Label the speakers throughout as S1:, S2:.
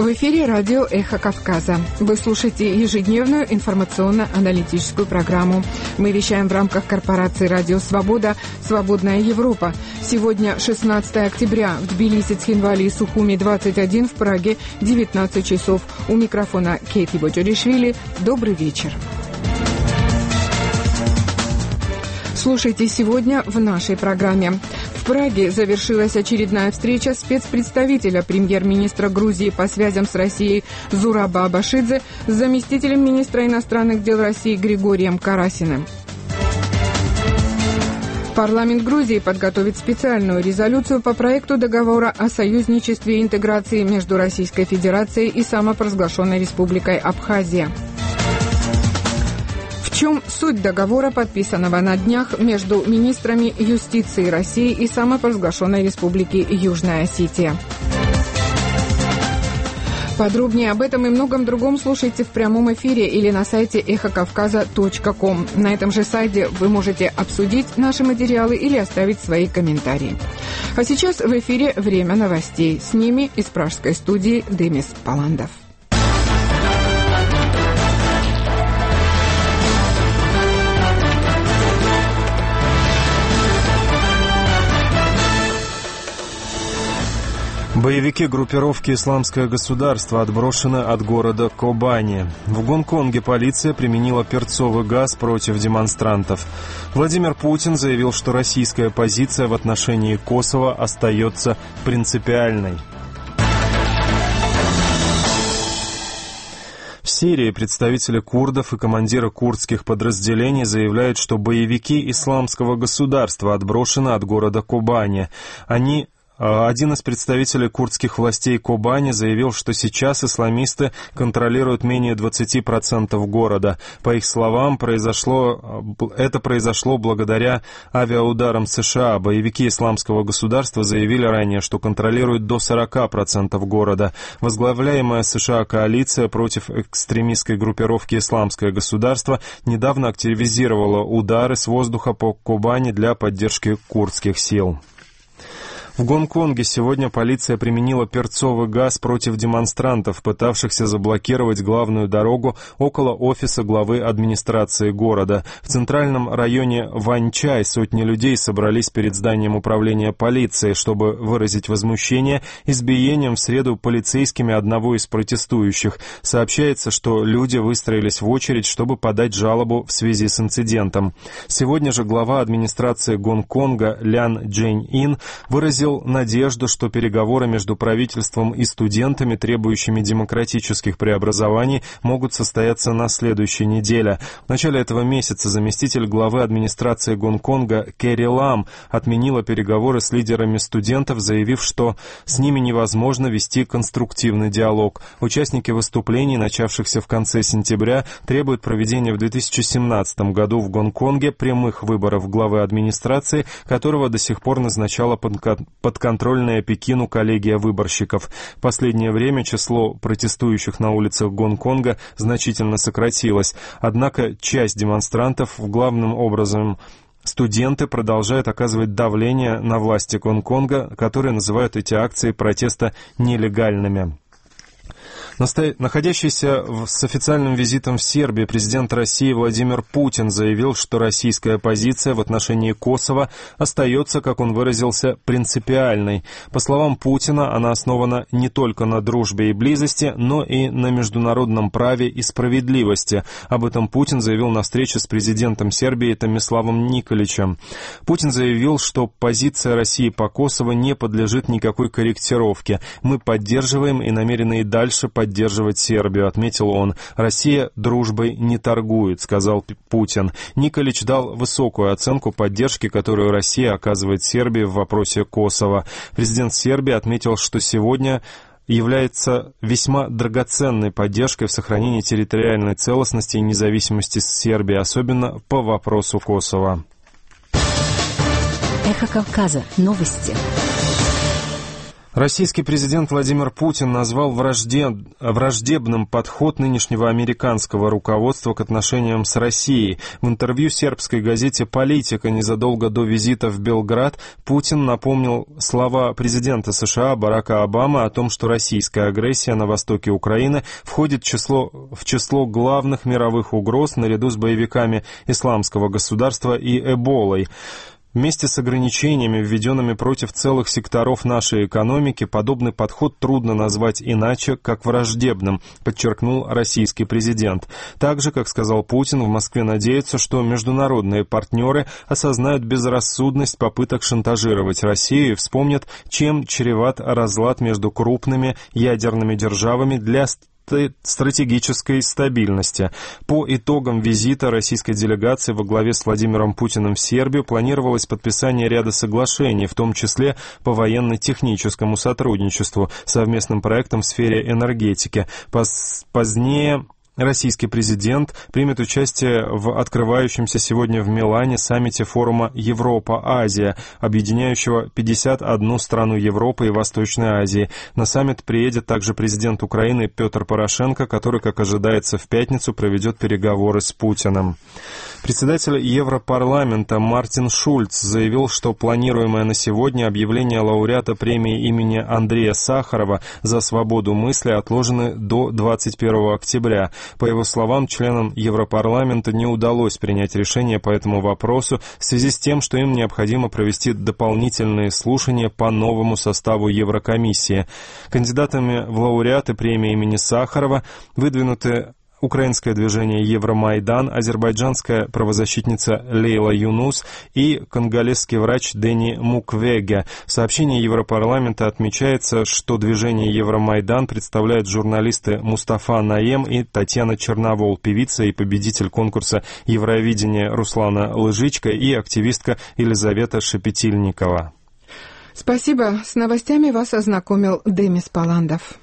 S1: В эфире радио «Эхо Кавказа». Вы слушаете ежедневную информационно-аналитическую программу. Мы вещаем в рамках корпорации «Радио Свобода. Свободная Европа». Сегодня 16 октября. В Тбилиси, Цхинвале и Сухуми 21, в Праге 19 часов. У микрофона Кейти Боджоришвили. Добрый вечер. Слушайте сегодня в нашей программе. В Праге завершилась очередная встреча спецпредставителя премьер-министра Грузии по связям с Россией Зураба Абашидзе с заместителем министра иностранных дел России Григорием Карасиным. Парламент Грузии подготовит специальную резолюцию по проекту договора о союзничестве и интеграции между Российской Федерацией и самопровозглашенной Республикой Абхазия. В чем суть договора, подписанного на днях между министрами юстиции России и самопровозглашенной Республики Южная Осетия? Подробнее об этом и многом другом слушайте в прямом эфире или на сайте эхокавказа.ком. На этом же сайте вы можете обсудить наши материалы или оставить свои комментарии. А сейчас в эфире время новостей. С ними из пражской студии Демис Паландов.
S2: Боевики группировки «Исламское государство» отброшены от города Кобани. В Гонконге полиция применила перцовый газ против демонстрантов. Владимир Путин заявил, что российская позиция в отношении Косово остается принципиальной. В Сирии представители курдов и командиры курдских подразделений заявляют, что боевики «Исламского государства» отброшены от города Кобани. Один из представителей курдских властей Кобани заявил, что сейчас исламисты контролируют менее 20% города. По их словам, это произошло благодаря авиаударам США. Боевики Исламского государства заявили ранее, что контролируют до 40% города. Возглавляемая США коалиция против экстремистской группировки «Исламское государство» недавно активизировала удары с воздуха по Кобани для поддержки курдских сил. В Гонконге сегодня полиция применила перцовый газ против демонстрантов, пытавшихся заблокировать главную дорогу около офиса главы администрации города. В центральном районе Ваньчай сотни людей собрались перед зданием управления полиции, чтобы выразить возмущение избиением в среду полицейскими одного из протестующих. Сообщается, что люди выстроились в очередь, чтобы подать жалобу в связи с инцидентом. Сегодня же глава администрации Гонконга Лян Джэнь-ин выразил надежду, что переговоры между правительством и студентами, требующими демократических преобразований, могут состояться на следующей неделе. В начале этого месяца заместитель главы администрации Гонконга Кэрри Лам отменила переговоры с лидерами студентов, заявив, что с ними невозможно вести конструктивный диалог. Участники выступлений, начавшихся в конце сентября, требуют проведения в 2017 году в Гонконге прямых выборов главы администрации, которого до сих пор назначала подконтрольная Пекину коллегия выборщиков. В последнее время число протестующих на улицах Гонконга значительно сократилось. Однако часть демонстрантов, главным образом студенты, продолжают оказывать давление на власти Гонконга, которые называют эти акции протеста нелегальными. Находящийся с официальным визитом в Сербии президент России Владимир Путин заявил, что российская позиция в отношении Косово остается, как он выразился, принципиальной. По словам Путина, она основана не только на дружбе и близости, но и на международном праве и справедливости. Об этом Путин заявил на встрече с президентом Сербии Томиславом Николичем. Путин заявил, что позиция России по Косово не подлежит никакой корректировке. Мы поддерживаем и намерены и дальше поддерживать Сербию, отметил он. Россия дружбой не торгует, сказал Путин. Николич дал высокую оценку поддержки, которую Россия оказывает Сербии в вопросе Косово. Президент Сербии отметил, что сегодня является весьма драгоценной поддержкой в сохранении территориальной целостности и независимости Сербии, особенно по вопросу Косово.
S3: Эхо Кавказа. Новости.
S2: Российский президент Владимир Путин назвал враждебным подход нынешнего американского руководства к отношениям с Россией. В интервью сербской газете «Политика» незадолго до визита в Белград Путин напомнил слова президента США Барака Обамы о том, что российская агрессия на востоке Украины входит в число главных мировых угроз наряду с боевиками Исламского государства и Эболой. Вместе с ограничениями, введенными против целых секторов нашей экономики, подобный подход трудно назвать иначе, как враждебным, подчеркнул российский президент. Также, как сказал Путин, в Москве надеются, что международные партнеры осознают безрассудность попыток шантажировать Россию и вспомнят, чем чреват разлад между крупными ядерными державами для стратегической стабильности. По итогам визита российской делегации во главе с Владимиром Путиным в Сербию планировалось подписание ряда соглашений, в том числе по военно-техническому сотрудничеству, совместным проектам в сфере энергетики. Позднее российский президент примет участие в открывающемся сегодня в Милане саммите форума Европа-Азия, объединяющего 51 страну Европы и Восточной Азии. На саммит приедет также президент Украины Петр Порошенко, который, как ожидается, в пятницу проведет переговоры с Путиным. Председатель Европарламента Мартин Шульц заявил, что планируемое на сегодня объявление лауреата премии имени Андрея Сахарова за свободу мысли отложены до 21 октября. По его словам, членам Европарламента не удалось принять решение по этому вопросу в связи с тем, что им необходимо провести дополнительные слушания по новому составу Еврокомиссии. Кандидатами в лауреаты премии имени Сахарова выдвинуты украинское движение Евромайдан, азербайджанская правозащитница Лейла Юнус и конголезский врач Дени Муквеге. В сообщении Европарламента отмечается, что движение Евромайдан представляют журналисты Мустафа Наем и Татьяна Черновол, певица и победитель конкурса Евровидения Руслана Лыжичка и активистка Елизавета Шепетильникова.
S1: Спасибо. С новостями вас ознакомил Демис Паландов.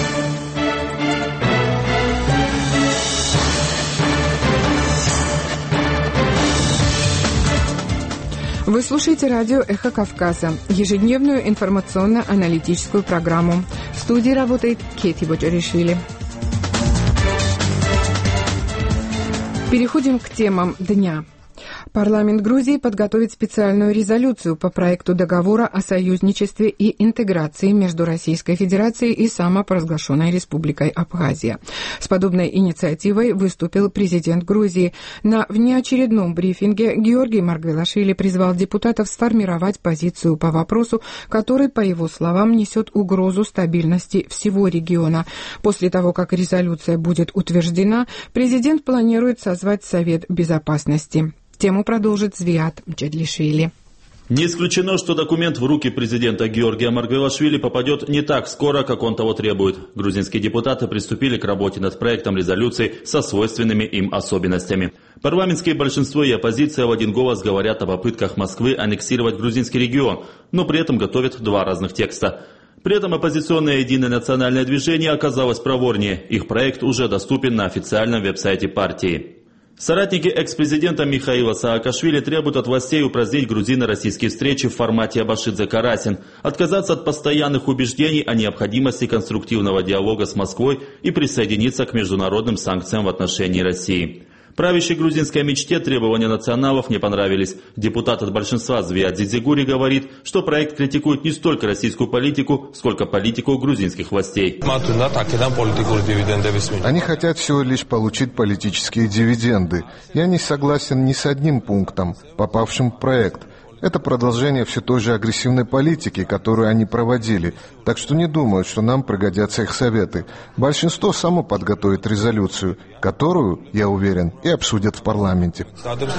S1: Вы слушаете радио «Эхо Кавказа», ежедневную информационно-аналитическую программу. В студии работает Кети Боджаришвили. Переходим к темам дня. Парламент Грузии подготовит специальную резолюцию по проекту договора о союзничестве и интеграции между Российской Федерацией и самопровозглашенной Республикой Абхазия. С подобной инициативой выступил президент Грузии. На внеочередном брифинге Георгий Маргвелашвили призвал депутатов сформировать позицию по вопросу, который, по его словам, несет угрозу стабильности всего региона. После того, как резолюция будет утверждена, президент планирует созвать Совет Безопасности. Тему продолжит Звиат Мчедлишвили.
S3: Не исключено, что документ в руки президента Георгия Маргвелашвили попадет не так скоро, как он того требует. Грузинские депутаты приступили к работе над проектом резолюции со свойственными им особенностями. Парламентское большинство и оппозиция в один голос говорят о попытках Москвы аннексировать грузинский регион, но при этом готовят два разных текста. При этом оппозиционное единое национальное движение оказалось проворнее. Их проект уже доступен на официальном веб-сайте партии. Соратники экс-президента Михаила Саакашвили требуют от властей упразднить грузино-российские встречи в формате Абашидзе-Карасин, отказаться от постоянных убеждений о необходимости конструктивного диалога с Москвой и присоединиться к международным санкциям в отношении России. Правящей грузинской мечте требования националов не понравились. Депутат от большинства Звиат Дзидзигури говорит, что проект критикует не столько российскую политику, сколько политику грузинских властей.
S4: Они хотят всего лишь получить политические дивиденды. Я не согласен ни с одним пунктом, попавшим в проект. Это продолжение все той же агрессивной политики, которую они проводили, так что не думают, что нам пригодятся их советы. Большинство само подготовит резолюцию, которую, я уверен, и обсудят в парламенте.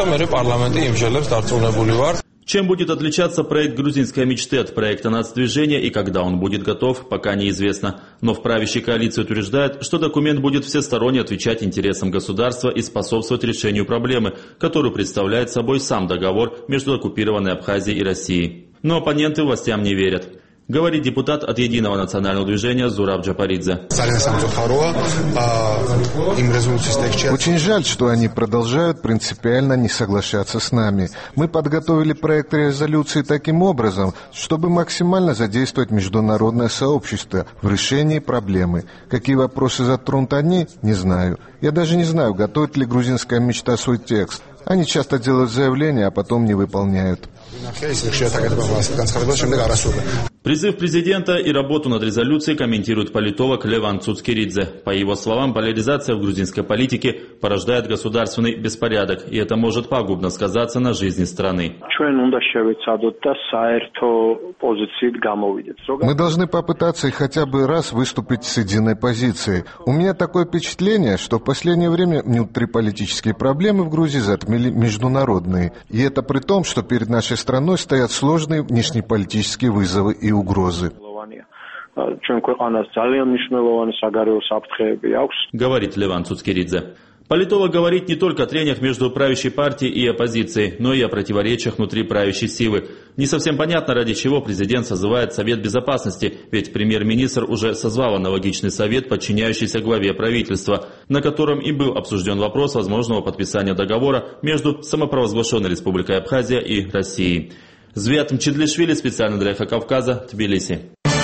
S3: Чем будет отличаться проект грузинской мечты от проекта нацдвижения и когда он будет готов, пока неизвестно. Но в правящей коалиции утверждают, что документ будет всесторонне отвечать интересам государства и способствовать решению проблемы, которую представляет собой сам договор между оккупированной Абхазией и Россией. Но оппоненты властям не верят. Говорит депутат от Единого национального движения Зураб Джапаридзе.
S4: Очень жаль, что они продолжают принципиально не соглашаться с нами. Мы подготовили проект резолюции таким образом, чтобы максимально задействовать международное сообщество в решении проблемы. Какие вопросы затронут они, не знаю. Я даже не знаю, готовит ли грузинская мечта свой текст. Они часто делают заявления, а потом не выполняют.
S3: Призыв президента и работу над резолюцией комментирует политолог Леван Цуцкиридзе. По его словам, поляризация в грузинской политике порождает государственный беспорядок, и это может пагубно сказаться на жизни страны.
S4: Мы должны попытаться хотя бы раз выступить с единой позицией. У меня такое впечатление, что в последнее время внутриполитические проблемы в Грузии затмили международные. И это при том, что перед нашей страной стоят сложные внешнеполитические вызовы и угрозы.
S3: Говорит Леван Цуцкиридзе. Политолог говорит не только о трениях между правящей партией и оппозицией, но и о противоречиях внутри правящей силы. Не совсем понятно, ради чего президент созывает Совет Безопасности, ведь премьер-министр уже созвал аналогичный совет, подчиняющийся главе правительства, на котором и был обсужден вопрос возможного подписания договора между самопровозглашенной Республикой Абхазия и Россией. Звят Мчедлишвили, специально для «Эхо Кавказа», Тбилиси.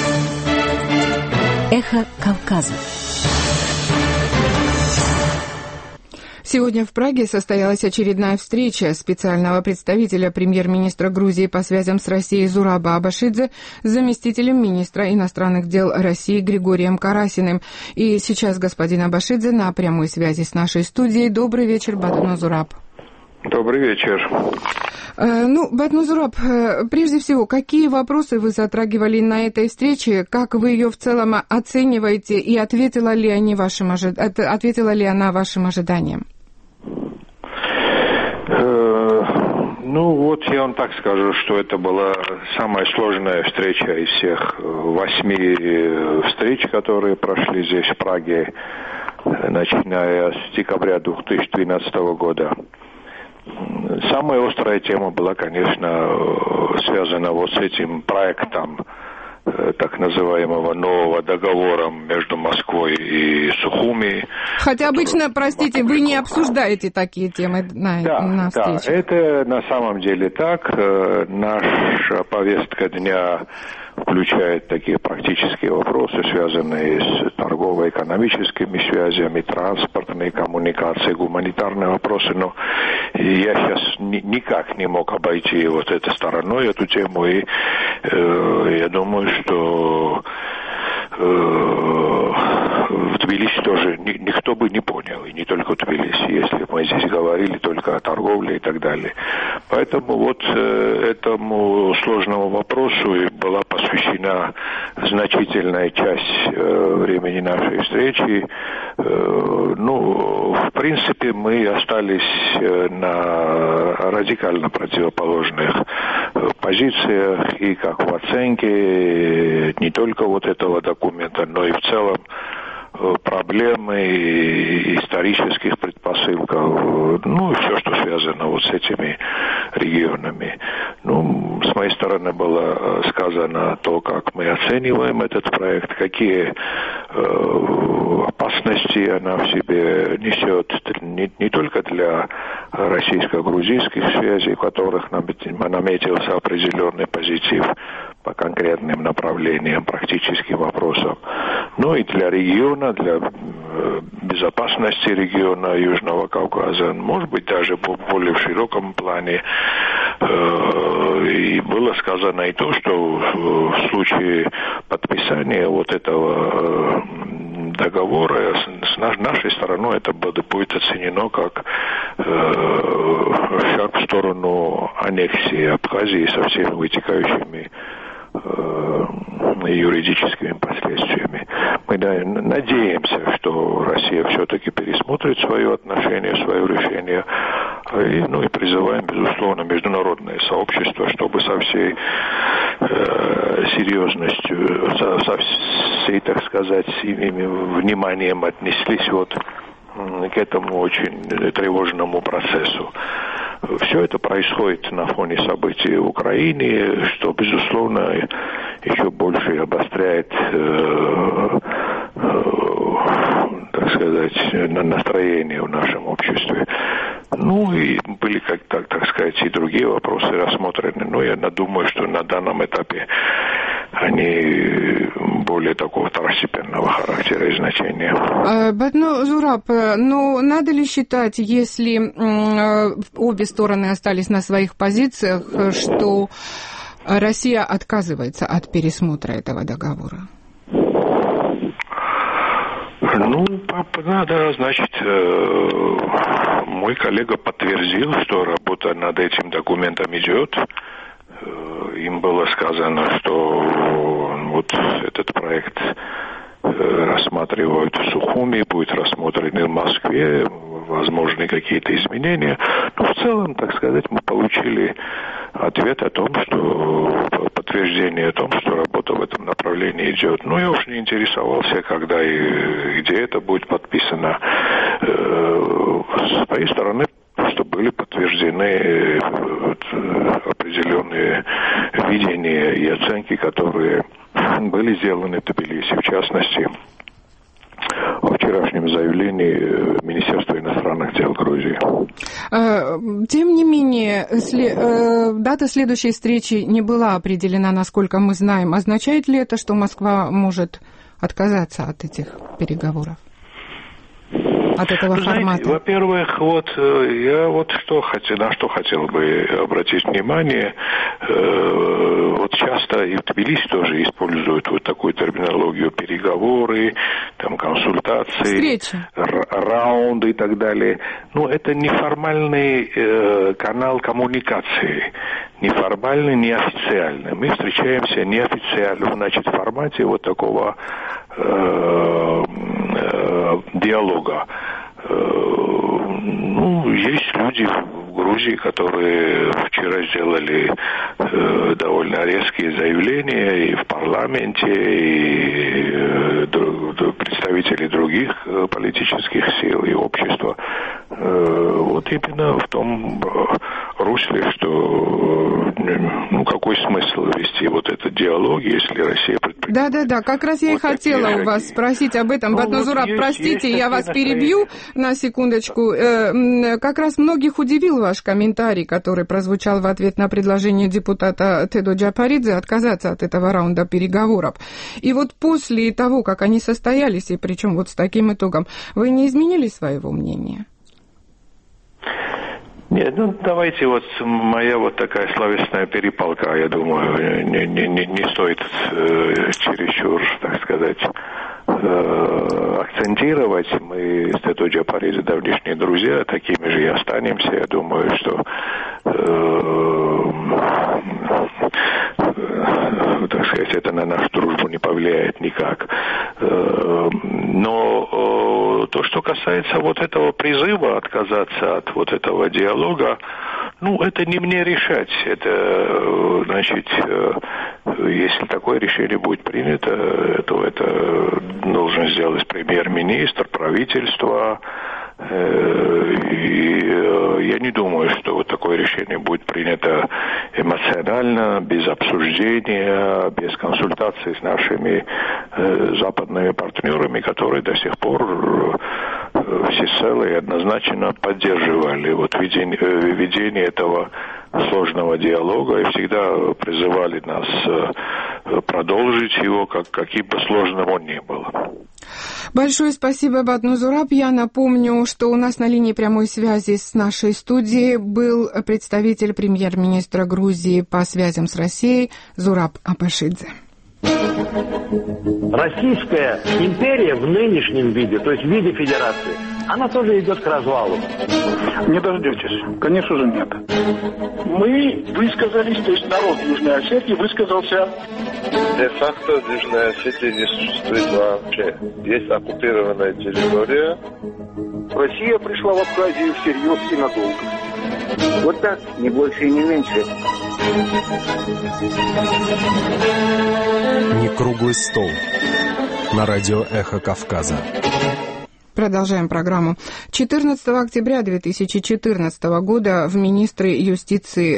S5: «Эхо Кавказа».
S1: Сегодня в Праге состоялась очередная встреча специального представителя премьер-министра Грузии по связям с Россией Зураба Абашидзе с заместителем министра иностранных дел России Григорием Карасиным. И сейчас господин Абашидзе на прямой связи с нашей студией. Добрый вечер, Батну Зураб.
S6: Добрый вечер.
S1: Батну Зураб, прежде всего, какие вопросы вы затрагивали на этой встрече, как вы ее в целом оцениваете и ответила ли она вашим ожиданиям?
S6: Я вам так скажу, что это была самая сложная встреча из всех 8 встреч, которые прошли здесь, в Праге, начиная с декабря 2012 года. Самая острая тема была, конечно, связана с этим проектом так называемого нового договора между Москвой и Сухуми.
S1: Хотя обычно, простите, вы не обсуждаете такие темы на встрече. Да,
S6: это на самом деле так. Наша повестка дня включает такие практические вопросы, связанные с торгово-экономическими связями, транспортные коммуникации, гуманитарные вопросы. Но я сейчас никак не мог обойти этой стороной, эту тему. И я думаю, что в Тбилиси тоже никто бы не понял, и не только в Тбилиси, если бы мы здесь говорили только о торговле и так далее. Поэтому этому сложному вопросу была посвящена значительная часть времени нашей встречи. В принципе, мы остались на радикально противоположных позициях, и как в оценке не только этого документа, но и в целом проблемы исторических предпосылков, и все, что связано с этими регионами. С моей стороны было сказано то, как мы оцениваем этот проект, какие опасности она в себе несет не только для российско-грузинских связей, в которых наметился определенный позитив по конкретным направлениям, практическим вопросам, но и для региона, для безопасности региона Южного Кавказа, может быть, даже более в широком плане. И было сказано и то, что в случае подписания этого договора с нашей стороны это будет оценено как шаг в сторону аннексии Абхазии со всеми вытекающими юридическими последствиями. Мы надеемся, что Россия все-таки пересмотрит свое отношение, свое решение, и призываем, безусловно, международное сообщество, чтобы со всей серьезностью, со всей, так сказать, вниманием отнеслись к этому очень тревожному процессу. Все это происходит на фоне событий в Украине, что, безусловно, еще больше обостряет, так сказать, настроение в нашем обществе. Ну и были, так сказать, и другие вопросы рассмотрены, но я думаю, что на данном этапе они более такого второстепенного характера и значения.
S1: Батну Зураб, но надо ли считать, если обе стороны остались на своих позициях, что Россия отказывается от пересмотра этого договора?
S6: Ну, надо, значит, мой коллега подтвердил, что работа над этим документом идет. Им было сказано, что вот этот проект рассматривают в Сухуми, будет рассмотрен и в Москве, возможны какие-то изменения. Но в целом, так сказать, мы получили ответ о том, что подтверждение о том, что работа в этом направлении идет. Ну, я уж не интересовался, когда и где это будет подписано. С моей стороны, что были подтверждены определенные видения и оценки, которые были сделаны в Тбилиси, в частности, во вчерашнем заявлении Министерства иностранных дел Грузии.
S1: Тем не менее, дата следующей встречи не была определена, насколько мы знаем. Означает ли это, что Москва может отказаться от этих переговоров? От этого формата?
S6: Во-первых, я на что хотел бы обратить внимание. Вот часто и в Тбилиси тоже используют вот такую терминологию: переговоры, там консультации, раунды и так далее. Но это неформальный канал коммуникации. Неформальный, неофициальный. Мы встречаемся неофициально, значит, в формате вот такого диалога. Есть люди в Грузии, которые вчера сделали довольно резкие заявления и в парламенте, и представители других политических сил и общества. Вот именно в том русле, что какой смысл вести вот этот диалог, если Россия предпринимает...
S1: Да, как раз я и хотела у вас спросить об этом. Батну Зураб, простите, я вас перебью на секундочку. Как раз многих удивил ваш комментарий, который прозвучал в ответ на предложение депутата Тедо Джапаридзе отказаться от этого раунда переговоров. И вот после того, как они состоялись, и причем вот с таким итогом, вы не изменили своего мнения?
S6: Нет, давайте моя такая словесная перепалка, я думаю, не стоит чересчур, так сказать, акцентировать. Мы с Тедо Джапаридзе давнишние друзья, такими же и останемся. Я думаю, что так сказать, это на нашу дружбу не повлияет никак. Но то, что касается вот этого призыва отказаться от вот этого диалога, это не мне решать. Это, значит, если такое решение будет принято, то это должен сделать премьер-министр, правительство. И я не думаю, что вот такое решение будет принято эмоционально, без обсуждения, без консультаций с нашими западными партнерами, которые до сих пор всецело и однозначно поддерживали ведение этого сложного диалога и всегда призывали нас продолжить его, каким бы сложным он ни был.
S1: Большое спасибо, Батну Зураб. Я напомню, что у нас на линии прямой связи с нашей студией был представитель премьер-министра Грузии по связям с Россией Зураб Абашидзе.
S5: Российская империя в нынешнем виде, то есть в виде федерации, она тоже идет к развалу.
S7: Не дождетесь. Конечно же, нет. Мы высказались, то есть народ Южной Осетии высказался.
S8: Де-факто в Южной Осетии не существует вообще. Есть оккупированная территория.
S7: Россия пришла в Абхазию всерьез и надолго.
S9: Вот так, не больше и не меньше.
S2: Не круглый стол. На радио «Эхо Кавказа».
S1: Продолжаем программу. 14 октября 2014 года министр юстиции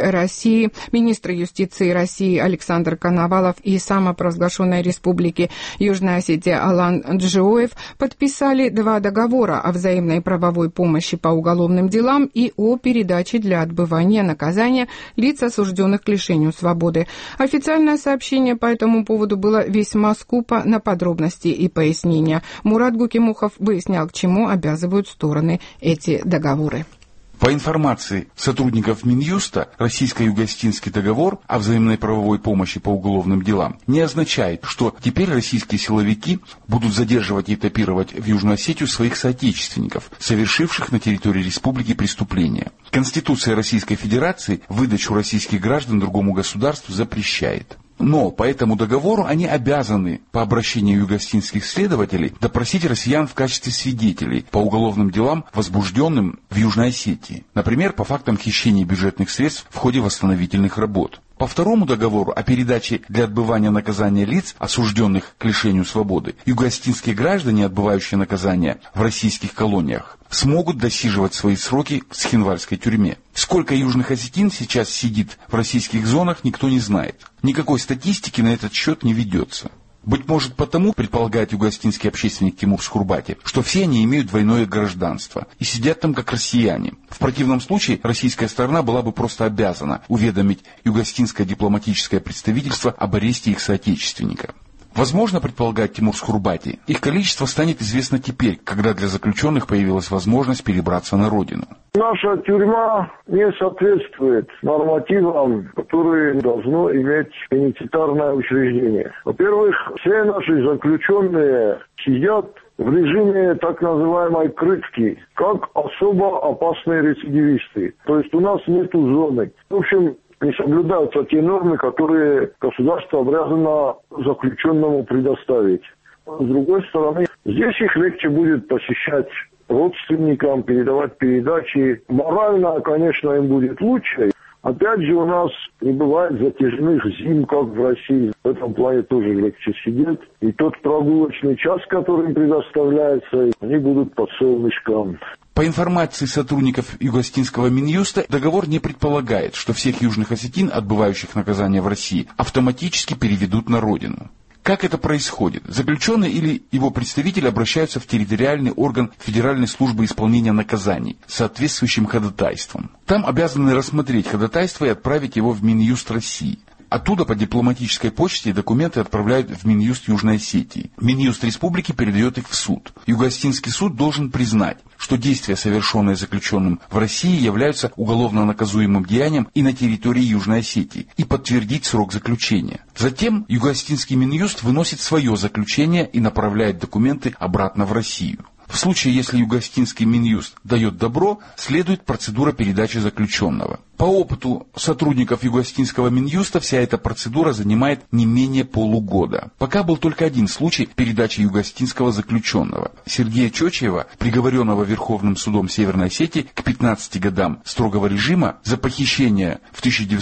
S1: России Александр Коновалов и самопровозглашенной республики Южная Осетия Алан Джиоев подписали 2 договора о взаимной правовой помощи по уголовным делам и о передаче для отбывания наказания лиц, осужденных к лишению свободы. Официальное сообщение по этому поводу было весьма скупо на подробности и пояснения. Мурат Гукимухов выяснял, к чему обязывают стороны эти договоры.
S10: По информации сотрудников Минюста, российско-юго-осетинский договор о взаимной правовой помощи по уголовным делам не означает, что теперь российские силовики будут задерживать и этапировать в Южную Осетию своих соотечественников, совершивших на территории республики преступления. Конституция Российской Федерации выдачу российских граждан другому государству запрещает. Но по этому договору они обязаны по обращению юго-осетинских следователей допросить россиян в качестве свидетелей по уголовным делам, возбужденным в Южной Осетии. Например, по фактам хищения бюджетных средств в ходе восстановительных работ. По второму договору о передаче для отбывания наказания лиц, осужденных к лишению свободы, юго-осетинские граждане, отбывающие наказание в российских колониях, смогут досиживать свои сроки в Цхинвальской тюрьме. Сколько южных осетин сейчас сидит в российских зонах, никто не знает. Никакой статистики на этот счет не ведется. Быть может потому, предполагает юго-осетинский общественник Тимур Скурбати, что все они имеют двойное гражданство и сидят там как россияне. В противном случае российская сторона была бы просто обязана уведомить юго-осетинское дипломатическое представительство об аресте их соотечественника. Возможно, предполагает Тимур Скурбати, их количество станет известно теперь, когда для заключенных появилась возможность перебраться на родину.
S7: Наша тюрьма не соответствует нормативам, которые должно иметь пенитенциарное учреждение. Во-первых, все наши заключенные сидят в режиме так называемой крытки, как особо опасные рецидивисты. То есть у нас нету зоны. В общем, не соблюдаются те нормы, которые государство обязано заключенному предоставить. С другой стороны, здесь их легче будет посещать родственникам, передавать передачи. Морально, конечно, им будет лучше. Опять же, у нас не бывает затяжных зим, как в России. В этом плане тоже легче сидеть. И тот прогулочный час, который им предоставляется, они будут под солнышком.
S10: По информации сотрудников юго-осетинского Минюста, договор не предполагает, что всех южных осетин, отбывающих наказание в России, автоматически переведут на родину. Как это происходит? Заключенный или его представитель обращаются в территориальный орган Федеральной службы исполнения наказаний с соответствующим ходатайством. Там обязаны рассмотреть ходатайство и отправить его в Минюст России. Оттуда по дипломатической почте документы отправляют в Минюст Южной Осетии. Минюст республики передает их в суд. Юго-осетинский суд должен признать, что действия, совершенные заключенным в России, являются уголовно наказуемым деянием и на территории Южной Осетии, и подтвердить срок заключения. Затем Юго-осетинский Минюст выносит свое заключение и направляет документы обратно в Россию. В случае, если юго-осетинский Минюст дает добро, следует процедура передачи заключенного. По опыту сотрудников юго-осетинского Минюста вся эта процедура занимает не менее полугода. Пока был только один случай передачи юго-осетинского заключенного. Сергея Чочева, приговоренного Верховным судом Северной Осетии к 15 годам строгого режима за похищение в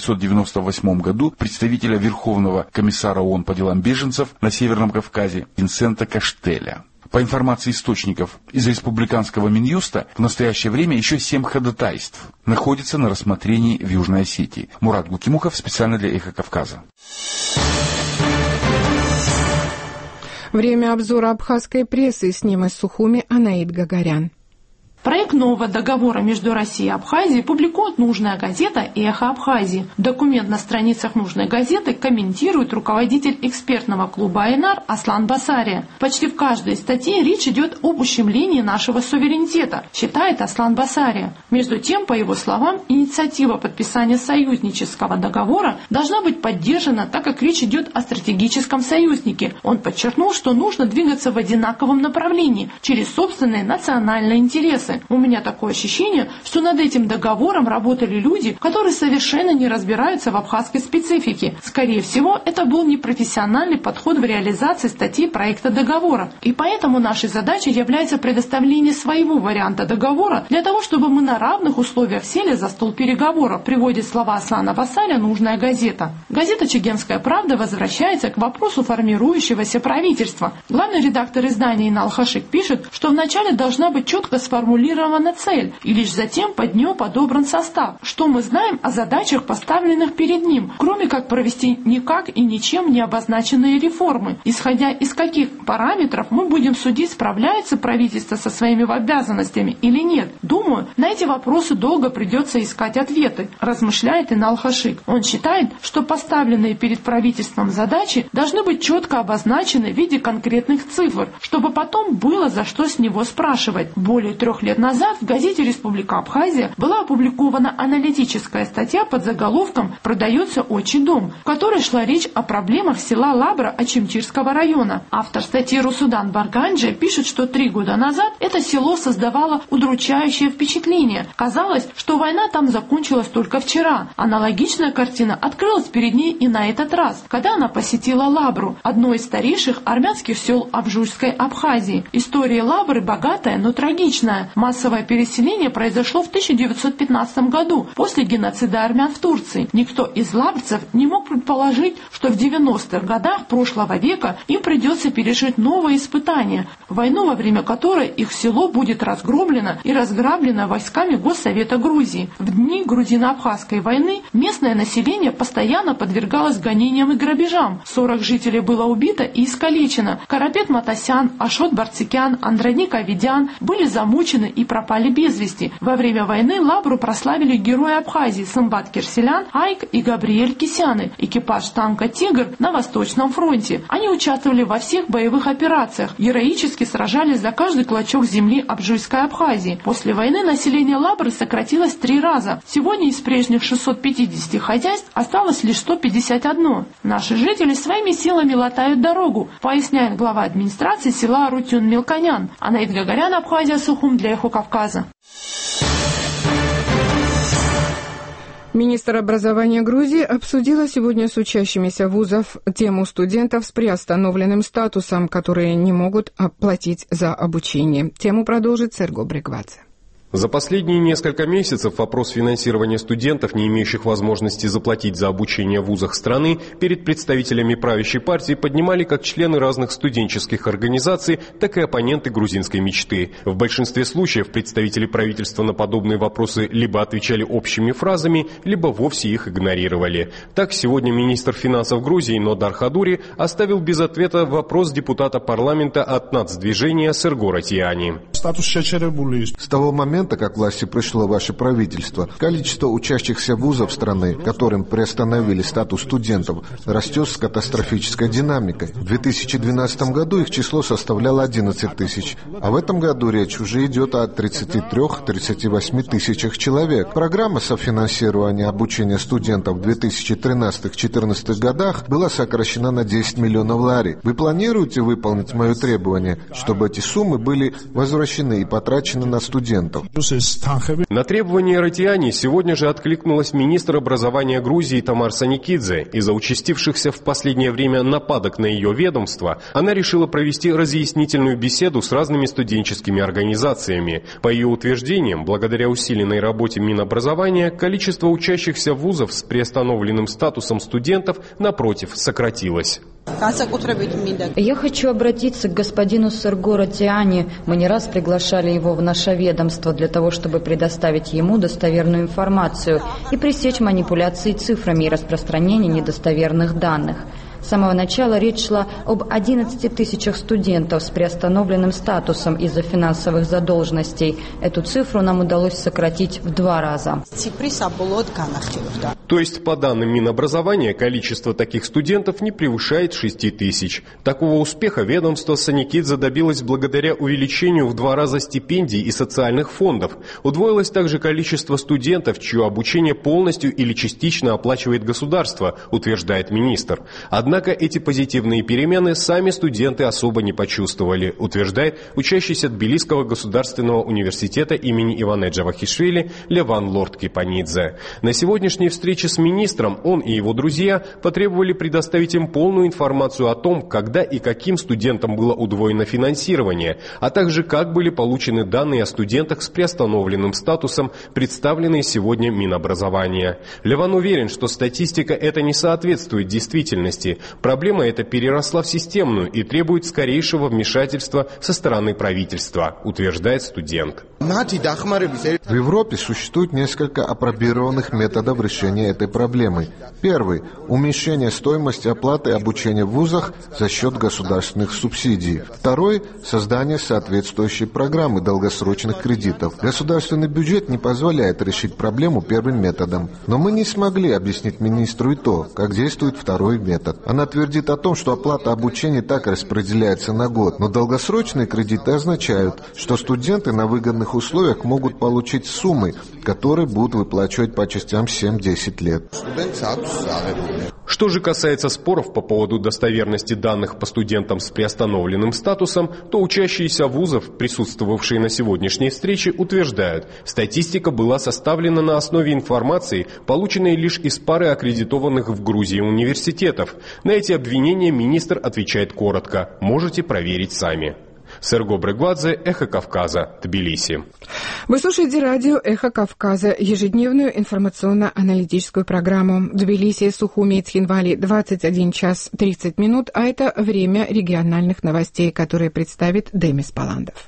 S10: 1998 году представителя Верховного комиссара ООН по делам беженцев на Северном Кавказе Винсента Каштеля. По информации источников из республиканского Минюста, в настоящее время еще 7 ходатайств находятся на рассмотрении в Южной Осетии. Мурат Гукимухов, специально для «Эхо Кавказа».
S1: Время обзора абхазской прессы, с ним из Сухуми Анаид Гагарян.
S11: Проект нового договора между Россией и Абхазией публикует нужная газета «Эхо Абхазии». Документ на страницах нужной газеты комментирует руководитель экспертного клуба «Айнар» Аслан Басария. Почти в каждой статье речь идет об ущемлении нашего суверенитета, считает Аслан Басария. Между тем, по его словам, инициатива подписания союзнического договора должна быть поддержана, так как речь идет о стратегическом союзнике. Он подчеркнул, что нужно двигаться в одинаковом направлении, через собственные национальные интересы. границы. У меня такое ощущение, что над этим договором работали люди, которые совершенно не разбираются в абхазской специфике. Скорее всего, это был непрофессиональный подход в реализации статьи проекта договора. И поэтому нашей задачей является предоставление своего варианта договора для того, чтобы мы на равных условиях сели за стол переговоров, приводит слова Аслана Васаля «Нужная газета». Газета «Чегемская правда» возвращается к вопросу формирующегося правительства. Главный редактор издания Инал Хашик пишет, что вначале должна быть четко сформулирована цель, и лишь затем под нее подобран состав. Что мы знаем о задачах, поставленных перед ним, кроме как провести никак и ничем не обозначенные реформы? Исходя из каких параметров мы будем судить, справляется правительство со своими обязанностями или нет? Думаю, на эти вопросы долго придется искать ответы, размышляет Инал Хашик. Он считает, что поставленные перед правительством задачи должны быть четко обозначены в виде конкретных цифр, чтобы потом было за что с него спрашивать. Более 3 лет назад в газете «Республика Абхазия» была опубликована аналитическая статья под заголовком «Продается отчий дом», в которой шла речь о проблемах села Лабра Ачимчирского района. Автор статьи Русудан Барганджи пишет, что 3 года назад это село создавало удручающее впечатление. Казалось, что война там закончилась только вчера. Аналогичная картина открылась перед ней и на этот раз, когда она посетила Лабру, одно из старейших армянских сел Абжуйской Абхазии. История Лабры богатая, но трагичная. Массовое переселение произошло в 1915 году, после геноцида армян в Турции. Никто из лабрцев не мог предположить, что в 90-х годах прошлого века им придется пережить новые испытания, войну, во время которой их село будет разгромлено и разграблено войсками Госсовета Грузии. В дни грузино-абхазской войны местное население постоянно подвергалось гонениям и грабежам. 40 жителей было убито и искалечено. Карапет Матасян, Ашот Барцикян, Андроник Авидян были замучены и пропали без вести. Во время войны Лабру прославили герои Абхазии Сымбат Кирселян, Айк и Габриэль Кисяны, экипаж танка «Тигр» на Восточном фронте. Они участвовали во всех боевых операциях, героически сражались за каждый клочок земли Абжуйской Абхазии. После войны население Лабры сократилось 3 раза. Сегодня из прежних 650 хозяйств осталось лишь 151. Наши жители своими силами латают дорогу, поясняет глава администрации села Арутюн-Мелконян. Анаид Гагарян, Абхазия, Сухум, для Эхо Кавказа.
S1: Министр образования Грузии обсудила сегодня с учащимися вузов тему студентов с приостановленным статусом, которые не могут оплатить за обучение. Тему продолжит Серго Бригвадзе.
S12: За последние несколько месяцев вопрос финансирования студентов, не имеющих возможности заплатить за обучение в вузах страны, перед представителями правящей партии поднимали как члены разных студенческих организаций, так и оппоненты грузинской мечты. В большинстве случаев представители правительства на подобные вопросы либо отвечали общими фразами, либо вовсе их игнорировали. Так, сегодня министр финансов Грузии Нодар Хадури оставил без ответа вопрос депутата парламента от нацдвижения Серго Ратияни.
S4: С того момента, как к власти пришло ваше правительство, количество учащихся вузов страны, которым приостановили статус студентов, растет с катастрофической динамикой. В 2012 году их число составляло 11 тысяч, а в этом году речь уже идет о 33-38 тысячах человек. Программа софинансирования обучения студентов в 2013-2014 годах была сокращена на 10 миллионов лари. Вы планируете выполнить мое требование, чтобы эти суммы были возвращены и потрачены на студентов?
S12: На требование Ратияни сегодня же откликнулась министр образования Грузии Тамар Саникидзе. Из-за участившихся в последнее время нападок на ее ведомство, она решила провести разъяснительную беседу с разными студенческими организациями. По ее утверждениям, благодаря усиленной работе Минобразования, количество учащихся вузов с приостановленным статусом студентов, напротив, сократилось.
S13: Я хочу обратиться к господину Серго Ратияни. Мы не раз приглашали его в наше ведомство для того, чтобы предоставить ему достоверную информацию и пресечь манипуляции цифрами и распространение недостоверных данных. С самого начала речь шла об 11 тысячах студентов с приостановленным статусом из-за финансовых задолженностей. Эту цифру нам удалось сократить в 2 раза.
S12: То есть, по данным Минобразования, количество таких студентов не превышает 6 тысяч. Такого успеха ведомство Саникидзе добилось благодаря увеличению в 2 раза стипендий и социальных фондов. Удвоилось также количество студентов, чье обучение полностью или частично оплачивает государство, утверждает министр. Однако Однако эти позитивные перемены сами студенты особо не почувствовали, утверждает учащийся Тбилисского государственного университета имени Ивана Джавахишвили Леван Лорд-Кипанидзе. На сегодняшней встрече с министром он и его друзья потребовали предоставить им полную информацию о том, когда и каким студентам было удвоено финансирование, а также как были получены данные о студентах с приостановленным статусом, представленные сегодня Минобразования. Леван уверен, что статистика эта не соответствует действительности. Проблема эта переросла в системную и требует скорейшего вмешательства со стороны правительства, утверждает студент.
S4: В Европе существует несколько апробированных методов решения этой проблемы. Первый – уменьшение стоимости оплаты обучения в вузах за счет государственных субсидий. Второй – создание соответствующей программы долгосрочных кредитов. Государственный бюджет не позволяет решить проблему первым методом. Но мы не смогли объяснить министру и то, как действует второй метод. Она твердит о том, что оплата обучения так распределяется на год, но долгосрочные кредиты означают, что студенты на выгодных условиях могут получить суммы, которые будут выплачивать по частям 7-10 лет.
S12: Что же касается споров по поводу достоверности данных по студентам с приостановленным статусом, то учащиеся вузов, присутствовавшие на сегодняшней встрече, утверждают, статистика была составлена на основе информации, полученной лишь из пары аккредитованных в Грузии университетов. На эти обвинения министр отвечает коротко: можете проверить сами. Серго Брегвадзе, Эхо Кавказа, Тбилиси.
S1: Вы слушаете радио «Эхо Кавказа», ежедневную информационно-аналитическую программу. Тбилиси, Сухуми и Цхинвали, 21 час 30 минут, а это время региональных новостей, которые представит Демис Паландов.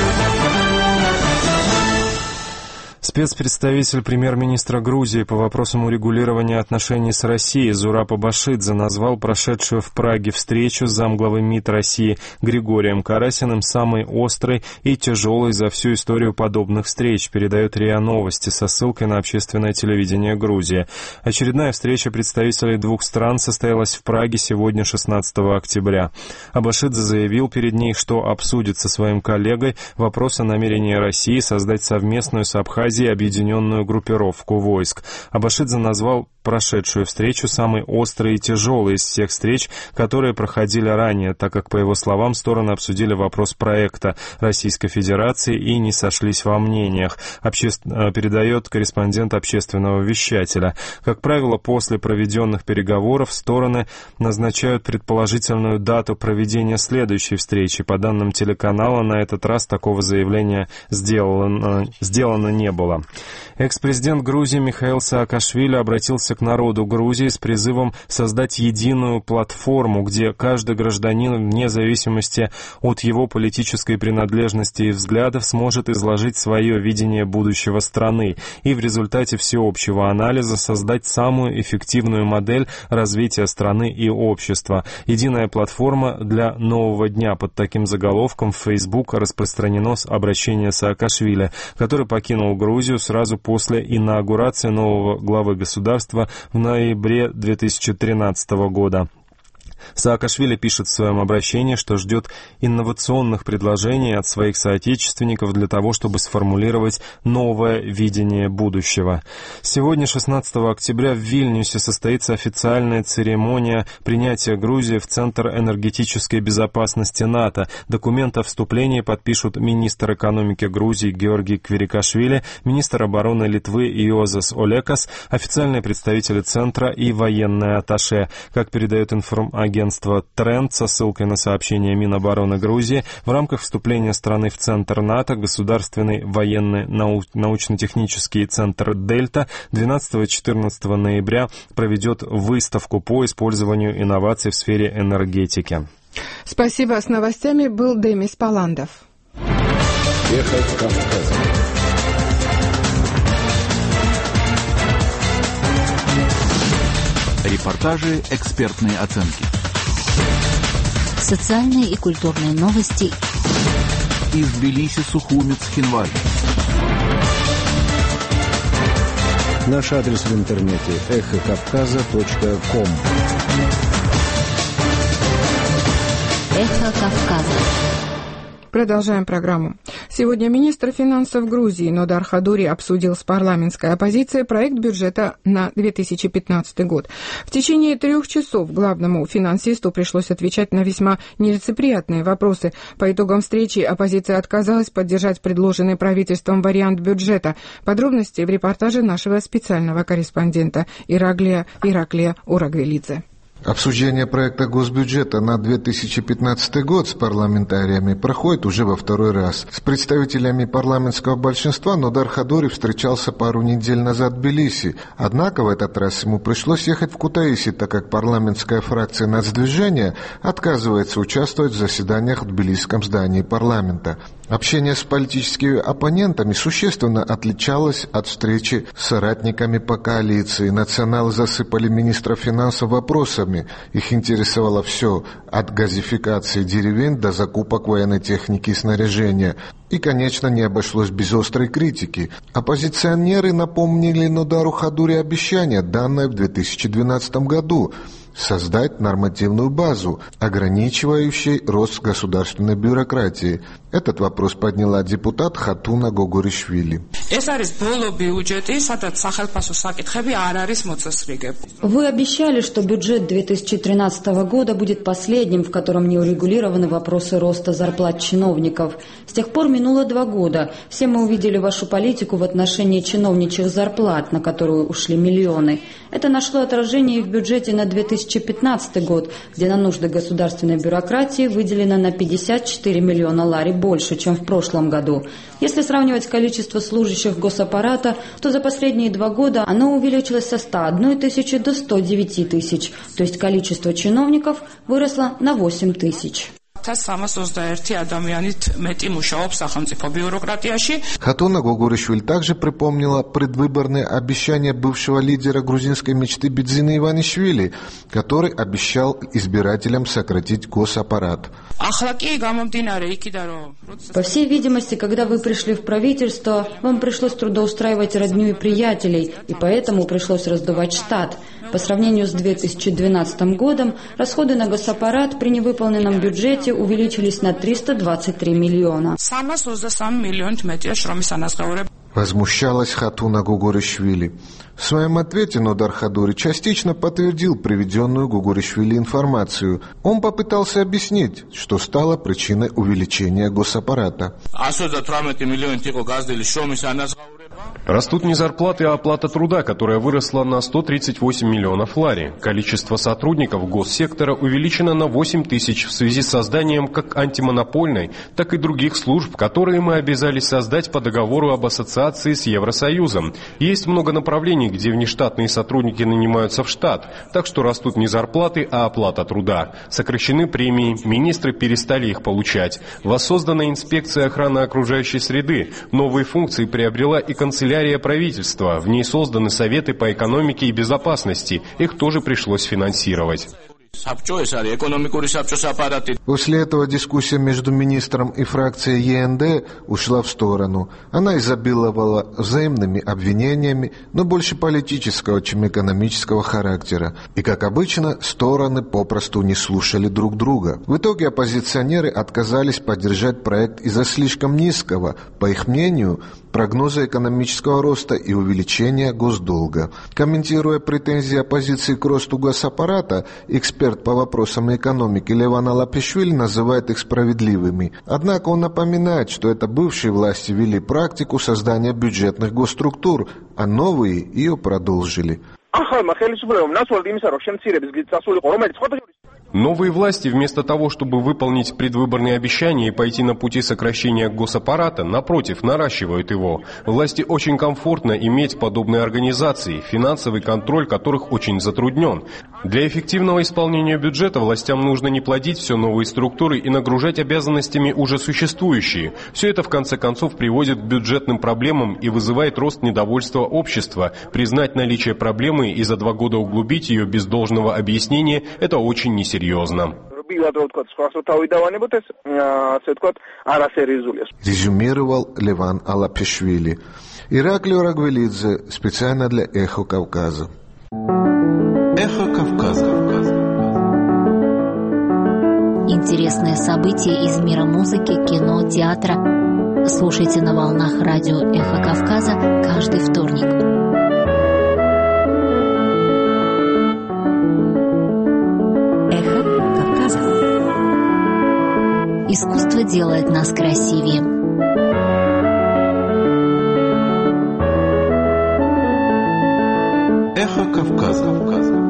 S2: Спецпредставитель премьер-министра Грузии по вопросам урегулирования отношений с Россией Зураб Абашидзе назвал прошедшую в Праге встречу с замглавы МИД России Григорием Карасиным самой острой и тяжелой за всю историю подобных встреч, передает РИА Новости со ссылкой на общественное телевидение Грузии. Очередная встреча представителей двух стран состоялась в Праге сегодня, 16 октября. Абашидзе заявил перед ней, что обсудит со своим коллегой вопрос о намерении России создать совместную с Абхазией объединенную группировку войск. Абашидзе назвал прошедшую встречу самой острой и тяжелой из всех встреч, которые проходили ранее, так как, по его словам, стороны обсудили вопрос проекта Российской Федерации и не сошлись во мнениях, передает корреспондент общественного вещателя. Как правило, после проведенных переговоров стороны назначают предположительную дату проведения следующей встречи. По данным телеканала, на этот раз такого заявления сделано не было. Экс-президент Грузии Михаил Саакашвили обратился к народу Грузии с призывом создать единую платформу, где каждый гражданин, вне зависимости от его политической принадлежности и взглядов, сможет изложить свое видение будущего страны и в результате всеобщего анализа создать самую эффективную модель развития страны и общества. Единая платформа для нового дня. Под таким заголовком в Facebook распространено обращение Саакашвили, который покинул Грузию сразу после инаугурации нового главы государства в ноябре 2013 года. Саакашвили пишет в своем обращении, что ждет инновационных предложений от своих соотечественников для того, чтобы сформулировать новое видение будущего. Сегодня, 16 октября, в Вильнюсе состоится официальная церемония принятия Грузии в Центр энергетической безопасности НАТО. Документ о вступлении подпишут министр экономики Грузии Георгий Квирикашвили, министр обороны Литвы Иозас Олекас, официальные представители Центра и военные атташе. Как передает агентство Тренд со ссылкой на сообщение Минобороны Грузии, в рамках вступления страны в Центр НАТО Государственный военный научно-технический центр «Дельта» 12-14 ноября проведет выставку по использованию инноваций в сфере энергетики.
S1: Спасибо. С новостями был Демис Паландов.
S14: Эхо Кавказа. Репортажи, экспертные оценки.
S15: Социальные и культурные новости.
S14: Из Тбилиси, Сухуми, Цхинвали.
S16: Наш адрес в интернете эхокавказа.ком.
S15: Эхо Кавказа.
S1: Продолжаем программу. Сегодня министр финансов Грузии Нодар Хадури обсудил с парламентской оппозицией проект бюджета на 2015 год. В течение 3 часов главному финансисту пришлось отвечать на весьма нелицеприятные вопросы. По итогам встречи оппозиция отказалась поддержать предложенный правительством вариант бюджета. Подробности в репортаже нашего специального корреспондента Ираклия Урагвелидзе.
S4: Обсуждение проекта госбюджета на 2015 год с парламентариями проходит уже во 2-й раз. С представителями парламентского большинства Нодар Хадури встречался пару недель назад в Тбилиси. Однако в этот раз ему пришлось ехать в Кутаиси, так как парламентская фракция Нацдвижения отказывается участвовать в заседаниях в тбилисском здании парламента. Общение с политическими оппонентами существенно отличалось от встречи с соратниками по коалиции. Националы засыпали министра финансов вопросами. Их интересовало все, от газификации деревень до закупок военной техники и снаряжения. И, конечно, не обошлось без острой критики. Оппозиционеры напомнили Нодару Хадури обещание, данное в 2012 году, создать нормативную базу, ограничивающую рост государственной бюрократии. Этот вопрос подняла депутат Хатуна Гогоришвили.
S13: Вы обещали, что бюджет 2013 года будет последним, в котором не урегулированы вопросы роста зарплат чиновников. С тех пор минуло 2 года. Все мы увидели вашу политику в отношении чиновничьих зарплат, на которую ушли миллионы. Это нашло отражение и в бюджете на 2015 год, где на нужды государственной бюрократии выделено на 54 миллиона лари больше, чем в прошлом году. Если сравнивать количество служащих госаппарата, то за последние 2 года оно увеличилось со 101 тысячи до 109 тысяч, то есть количество чиновников выросло на 8 тысяч.
S4: Хатуна Гогоришвили также припомнила предвыборные обещания бывшего лидера грузинской мечты Бидзина Иванишвили, который обещал избирателям сократить госаппарат.
S13: По всей видимости, когда вы пришли в правительство, вам пришлось трудоустраивать родню и приятелей, и поэтому пришлось раздувать штат. По сравнению с 2012 годом, расходы на госаппарат при невыполненном бюджете увеличились на 323 миллиона.
S4: Возмущалась Хатуна Гогоришвили. В своем ответе Нодар Хадури частично подтвердил приведенную Гогоришвили информацию. Он попытался объяснить, что стало причиной увеличения госаппарата.
S12: Растут не зарплаты, а оплата труда, которая выросла на 138 миллионов лари. Количество сотрудников госсектора увеличено на 8 тысяч в связи с созданием как антимонопольной, так и других служб, которые мы обязались создать по договору об ассоциации с Евросоюзом. Есть много направлений, где внештатные сотрудники нанимаются в штат, так что растут не зарплаты, а оплата труда. Сокращены премии, министры перестали их получать. Воссоздана инспекция охраны окружающей среды. Новые функции приобрела и канцелярия правительства. В ней созданы советы по экономике и безопасности. Их тоже пришлось финансировать.
S4: После этого дискуссия между министром и фракцией ЕНД ушла в сторону. Она изобиловала взаимными обвинениями, но больше политического, чем экономического характера. И, как обычно, стороны попросту не слушали друг друга. В итоге оппозиционеры отказались поддержать проект из-за слишком низкого, по их мнению, прогноза экономического роста и увеличения госдолга. Комментируя претензии оппозиции к росту госаппарата, эксперт по вопросам экономики Леван Алапишвили называет их справедливыми. Однако он напоминает, что это бывшие власти вели практику создания бюджетных госструктур, а новые ее продолжили.
S12: Новые власти, вместо того, чтобы выполнить предвыборные обещания и пойти на пути сокращения госаппарата, напротив, наращивают его. Власти очень комфортно иметь подобные организации, финансовый контроль которых очень затруднен. Для эффективного исполнения бюджета властям нужно не плодить все новые структуры и нагружать обязанностями уже существующие. Все это, в конце концов, приводит к бюджетным проблемам и вызывает рост недовольства общества. Признать наличие проблемы и за 2 года углубить ее без должного объяснения – это очень несерьезно.
S4: Резюмировал Леван Алапишвили. Ираклий Урагвелидзе, специально для «Эхо Кавказа».
S14: «Эхо Кавказа».
S15: Интересные события из мира музыки, кино, театра. слушайте на волнах радио «Эхо Кавказа» каждый вторник. «Эхо Кавказа». Искусство делает нас красивее.
S14: «Эхо Кавказа».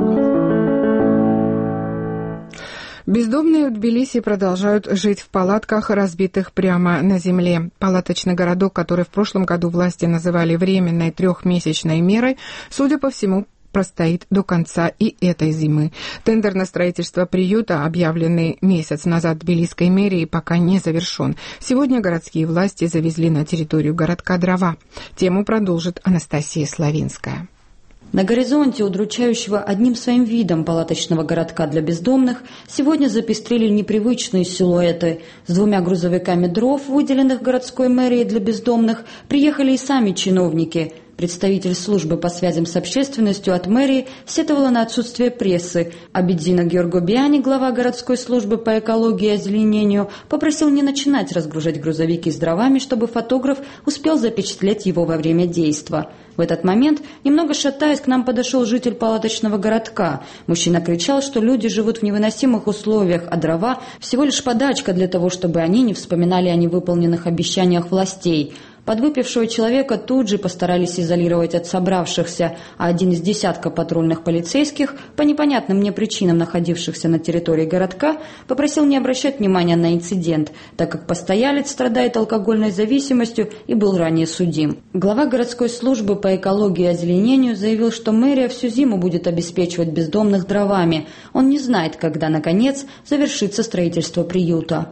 S1: Бездомные в Тбилиси продолжают жить в палатках, разбитых прямо на земле. Палаточный городок, который в прошлом году власти называли временной трехмесячной мерой, судя по всему, простоит до конца и этой зимы. Тендер на строительство приюта, объявленный месяц назад тбилисской мэрией, пока не завершен. Сегодня городские власти завезли на территорию городка дрова. Тему продолжит Анастасия Славинская.
S13: На горизонте удручающего одним своим видом палаточного городка для бездомных сегодня запестрели непривычные силуэты. С 2 грузовиками дров, выделенных городской мэрией для бездомных, приехали и сами чиновники. Представитель службы по связям с общественностью от мэрии сетовала на отсутствие прессы. Абидзина Георгобиани, глава городской службы по экологии и озеленению, попросил не начинать разгружать грузовики с дровами, чтобы фотограф успел запечатлеть его во время действа. В этот момент, немного шатаясь, к нам подошел житель палаточного городка. Мужчина кричал, что люди живут в невыносимых условиях, а дрова – всего лишь подачка для того, чтобы они не вспоминали о невыполненных обещаниях властей. Подвыпившего человека тут же постарались изолировать от собравшихся, а один из десятка патрульных полицейских, по непонятным мне причинам находившихся на территории городка, попросил не обращать внимания на инцидент, так как постоялец страдает алкогольной зависимостью и был ранее судим. Глава городской службы по экологии и озеленению заявил, что мэрия всю зиму будет обеспечивать бездомных дровами. Он не знает, когда, наконец, завершится строительство приюта.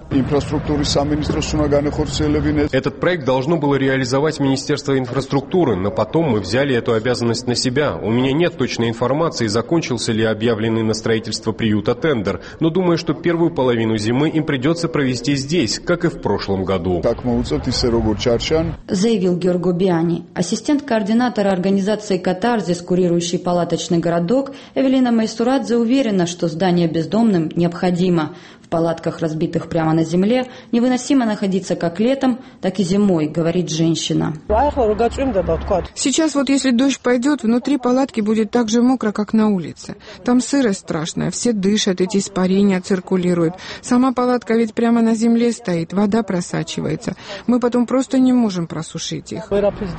S12: Этот проект должно было реализовать Министерство инфраструктуры, но потом мы взяли эту обязанность на себя. У меня нет точной информации, закончился ли объявленный на строительство приюта тендер, но думаю, что первую половину зимы им придется провести здесь, как и в прошлом году.
S13: Заявил Георгобиани. Ассистент координатора организации «Катарзис», курирующий палаточный городок, Эвелина Майсурадзе уверена, что здание бездомным необходимо. В палатках, разбитых прямо на земле, невыносимо находиться как летом, так и зимой, говорит женщина.
S1: Сейчас вот если дождь пойдет, внутри палатки будет так же мокро, как на улице. Там сырость страшная, все дышат, эти испарения циркулируют. Сама палатка ведь прямо на земле стоит, вода просачивается. Мы потом просто не можем просушить их.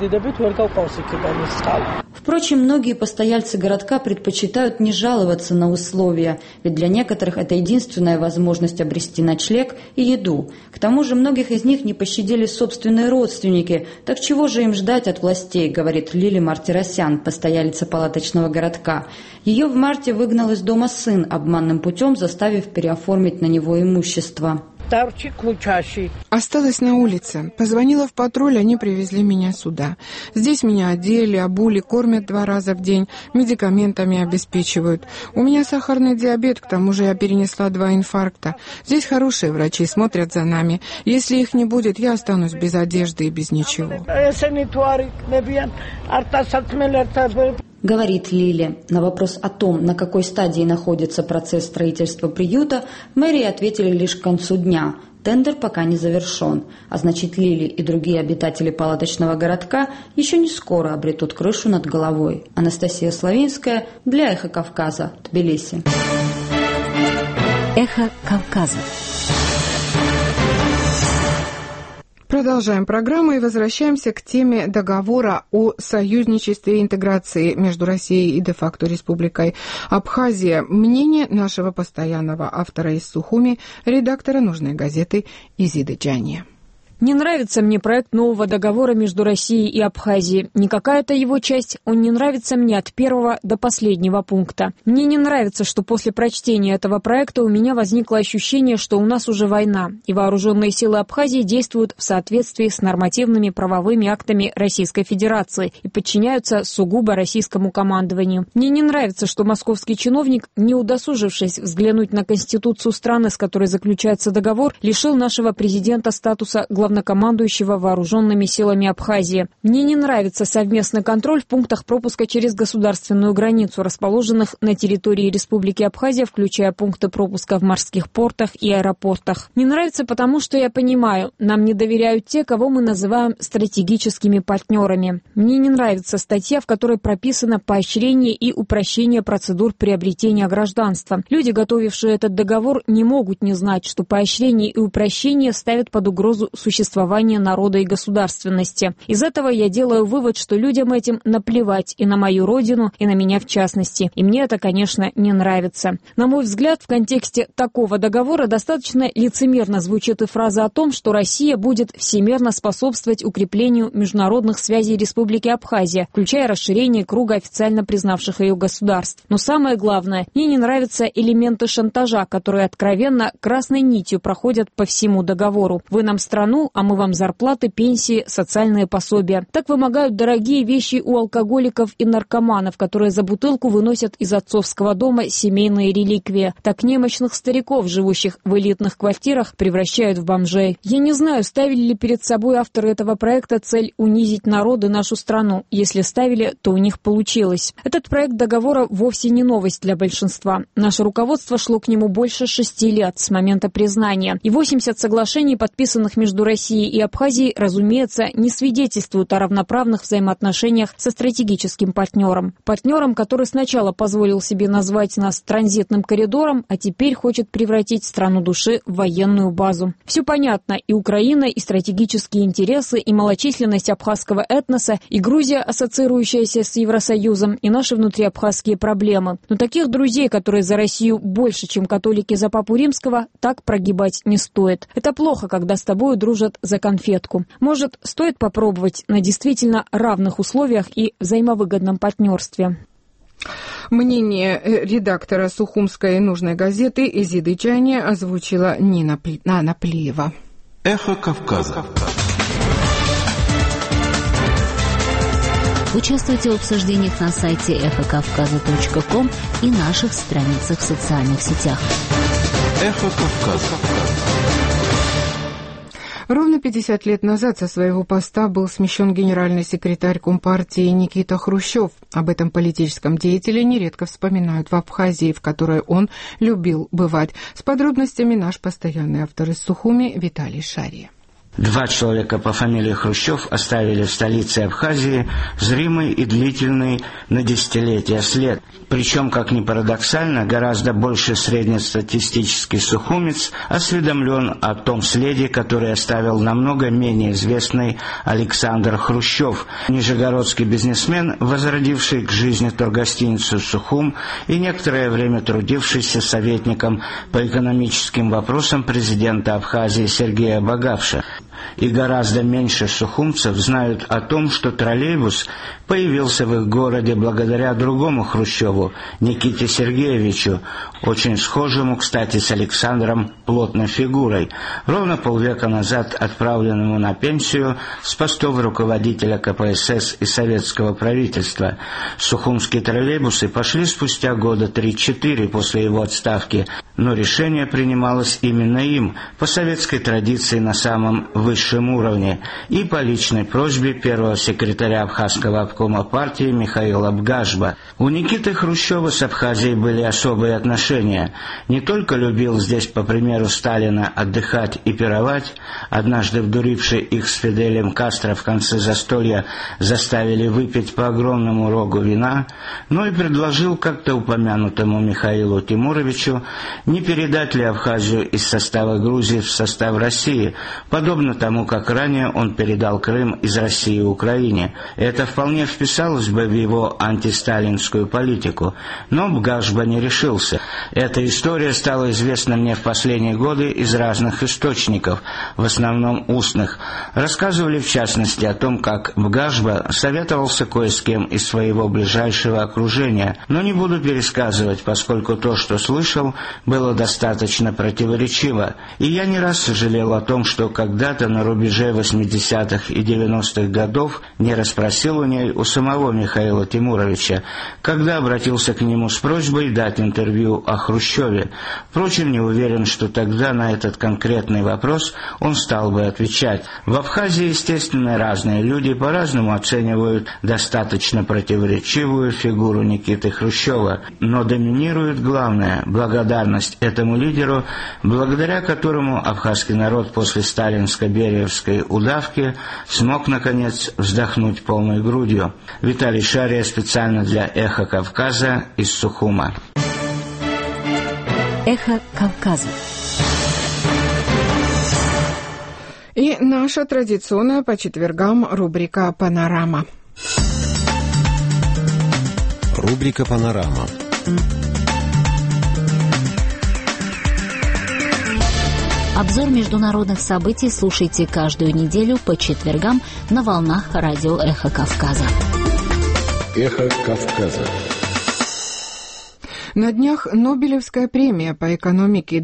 S13: Впрочем, многие постояльцы городка предпочитают не жаловаться на условия, ведь для некоторых это единственная возможность обрести ночлег и еду. К тому же многих из них не пощадили собственные родственники. Так чего же им ждать от властей, говорит Лили Мартиросян, постоялица палаточного городка. Ее в марте выгнал из дома сын, обманным путем заставив переоформить на него имущество.
S1: Осталась на улице. Позвонила в патруль, они привезли меня сюда. Здесь меня одели, обули, кормят 2 раза в день, медикаментами обеспечивают. У меня сахарный диабет, к тому же я перенесла 2 инфаркта. Здесь хорошие врачи, смотрят за нами. Если их не будет, я останусь без одежды и без ничего.
S13: Говорит Лили. На вопрос о том, на какой стадии находится процесс строительства приюта, в мэрии ответили лишь к концу дня. Тендер пока не завершен, а значит, Лили и другие обитатели палаточного городка еще не скоро обретут крышу над головой. Анастасия Славинская для «Эхо Кавказа», Тбилиси.
S15: «Эхо Кавказа».
S1: Продолжаем программу и возвращаемся к теме договора о союзничестве и интеграции между Россией и де-факто Республикой Абхазия. Мнение нашего постоянного автора из Сухуми, редактора «Нужной газеты» Изиды Джания.
S17: Не нравится мне проект нового договора между Россией и Абхазией. Не какая-то его часть, он не нравится мне от первого до последнего пункта. Мне не нравится, что после прочтения этого проекта у меня возникло ощущение, что у нас уже война, и вооруженные силы Абхазии действуют в соответствии с нормативными правовыми актами Российской Федерации и подчиняются сугубо российскому командованию. Мне не нравится, что московский чиновник, не удосужившись взглянуть на Конституцию страны, с которой заключается договор, лишил нашего президента статуса главы главнокомандующего вооруженными силами Абхазии. Мне не нравится совместный контроль в пунктах пропуска через государственную границу, расположенных на территории Республики Абхазия, включая пункты пропуска в морских портах и аэропортах. Не нравится потому, что я понимаю, нам не доверяют те, кого мы называем стратегическими партнерами. Мне не нравится статья, в которой прописано поощрение и упрощение процедур приобретения гражданства. Люди, готовившие этот договор, не могут не знать, что поощрение и упрощение ставят под угрозу существование народа и государственности. Из этого я делаю вывод, что людям этим наплевать и на мою родину, и на меня в частности. И мне это, конечно, не нравится. На мой взгляд, в контексте такого договора достаточно лицемерно звучит и фраза о том, что Россия будет всемерно способствовать укреплению международных связей Республики Абхазия, включая расширение круга официально признавших ее государств. Но самое главное, мне не нравятся элементы шантажа, которые откровенно красной нитью проходят по всему договору. Вы нам страну, а мы вам зарплаты, пенсии, социальные пособия. Так вымогают дорогие вещи у алкоголиков и наркоманов, которые за бутылку выносят из отцовского дома семейные реликвии. Так немощных стариков, живущих в элитных квартирах, превращают в бомжей. Я не знаю, ставили ли перед собой авторы этого проекта цель унизить народ и нашу страну. Если ставили, то у них получилось. Этот проект договора вовсе не новость для большинства. Наше руководство шло к нему больше 6 лет с момента признания. И 80 соглашений, подписанных между Россией и Абхазией, разумеется, не свидетельствуют о равноправных взаимоотношениях со стратегическим партнером. Партнером, который сначала позволил себе назвать нас транзитным коридором, а теперь хочет превратить страну души в военную базу. Все понятно. И Украина, и стратегические интересы, и малочисленность абхазского этноса, и Грузия, ассоциирующаяся с Евросоюзом, и наши внутриабхазские проблемы. Но таких друзей, которые за Россию больше, чем католики за Папу Римского, так прогибать не стоит. Это плохо, когда с тобой дружат за конфетку. Может, стоит попробовать на действительно равных условиях и взаимовыгодном партнерстве.
S1: Мнение редактора Сухумской нужной газеты Изиды Чайни озвучила Нина Наплиева.
S14: Эхо Кавказа.
S15: Участвуйте в обсуждениях на сайте эхокавказа.ком и наших страницах в социальных сетях.
S14: Эхо Кавказа.
S1: Ровно 50 лет назад со своего поста был смещен генеральный секретарь Компартии Никита Хрущев. Об этом политическом деятеле нередко вспоминают в Абхазии, в которой он любил бывать. С подробностями наш постоянный автор из Сухуми Виталий Шария.
S18: 2 человека по фамилии Хрущев оставили в столице Абхазии зримый и длительный на десятилетия след. Причем, как ни парадоксально, гораздо больше среднестатистический сухумец осведомлен о том следе, который оставил намного менее известный Александр Хрущев, нижегородский бизнесмен, возродивший к жизни тургостиницу «Сухум» и некоторое время трудившийся советником по экономическим вопросам президента Абхазии Сергея Багавша. И гораздо меньше сухумцев знают о том, что троллейбус появился в их городе благодаря другому Хрущеву, Никите Сергеевичу, очень схожему, кстати, с Александром плотной фигурой, ровно полвека назад отправленному на пенсию с постов руководителя КПСС и советского правительства. Сухумские троллейбусы пошли спустя года 3-4 после его отставки, но решение принималось именно им, по советской традиции на самом высшем уровне, и по личной просьбе первого секретаря Абхазского обкома партии Михаила Бгашба. У Никиты Хрущева с Абхазией были особые отношения. Не только любил здесь, по примеру Сталина, отдыхать и пировать, однажды вдуривший их с Фиделем Кастро в конце застолья заставили выпить по огромному рогу вина, но и предложил как-то упомянутому Михаилу Тимуровичу не передать ли Абхазию из состава Грузии в состав России, подобно тому, как ранее он передал Крым из России Украине. Это вполне вписалось бы в его антисталинскую политику, но Бгашба не решился. Эта история стала известна мне в последние годы из разных источников, в основном устных. Рассказывали в частности о том, как Бгашба советовался кое с кем из своего ближайшего окружения, но не буду пересказывать, поскольку то, что слышал, было достаточно противоречиво, и я не раз сожалел о том, что когда-то где-то на рубеже 80-х и 90-х годов не расспросил у ней у самого Михаила Тимуровича, когда обратился к нему с просьбой дать интервью о Хрущеве. Впрочем, не уверен, что тогда на этот конкретный вопрос он стал бы отвечать. В Абхазии, естественно, разные люди по-разному оценивают достаточно противоречивую фигуру Никиты Хрущева, но доминирует главное – благодарность этому лидеру, благодаря которому абхазский народ после сталинско-бериевской удавки смог, наконец, вздохнуть полной грудью. Виталий Шария специально для «Эхо Кавказа» из Сухума.
S15: «Эхо Кавказа».
S1: И наша традиционная по четвергам рубрика «Панорама».
S16: Рубрика «Панорама».
S15: Обзор международных событий слушайте каждую неделю по четвергам на волнах радио «Эхо Кавказа».
S16: «Эхо Кавказа».
S1: На днях Нобелевская премия по экономике